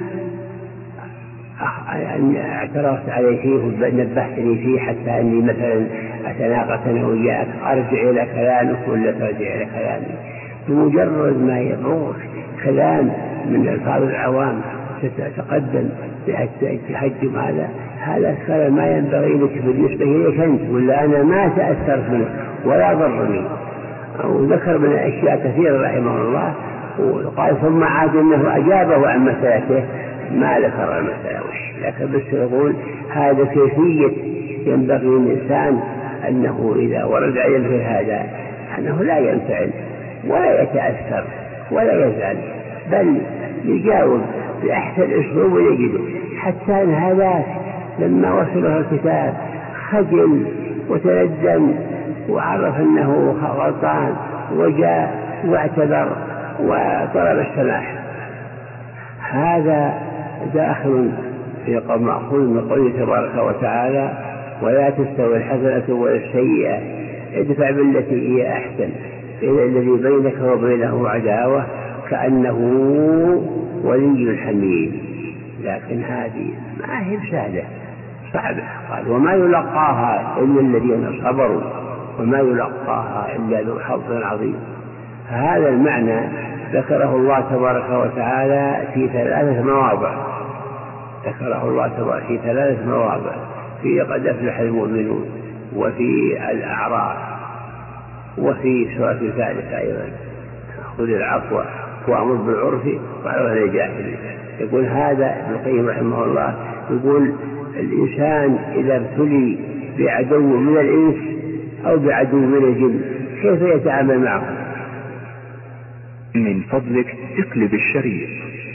اعترفت عليه فيه ونبهتني فيه حتى أني مثلا أتناقض أنا وياك أرجع إلى كلامك ولا ترجع إلى كلامي؟ بمجرد ما يبغض كلام من ألفاظ العوام تتقدم تهجم هذا هذا الكلام ما ينبغي لك بالنسبة إليك أنت، ولا أنا ما تأثرت منه ولا ضرني. وذكر من أشياء كثيرة رحمه الله، وقال ثم عاد أنه أجابه عن مسألته ما ذكر المسألة وش، لكن بس يقول هذا كيفية ينبغي الإنسان أنه إذا ورد عليه هذا أنه لا ينفعل ولا يتأثر ولا يزعل، بل يجاوب بأحسن أسلوب ويجده. حتى أن هذا لما وصله الكتاب خجل وتندم وعرف أنه غلطان وجاء واعتذر وطلب السماح. هذا داخل في قول مأخوذ من قوله تبارك وتعالى ولا تستوي الحسنة ولا السيئة ادفع بالتي هي أحسن إذا الذي بينك وبينه عداوة كأنه ولي حميد. لكن هذه ما هي بسهلة صعبة. قال وما يلقاها إلا الذين صبروا وما يلقاها إلا ذو حظ عظيم. هذا المعنى ذكره الله تبارك وتعالى في ثلاثة مواضع، ذكره الله تبارك في ثلاثة مواضع، في قد أفلح المؤمنون وفي الأعراف وفي سورة الثالثة أيضا خذ العفو وأمر بالعرف واعرض عن الجاهلين. يقول هذا ابن القيم رحمه الله يقول الإنسان إذا ابتلي بعدو من الإنس أو بعدو من الجن كيف يتعامل معه؟ من فضلك اقلب الشريط.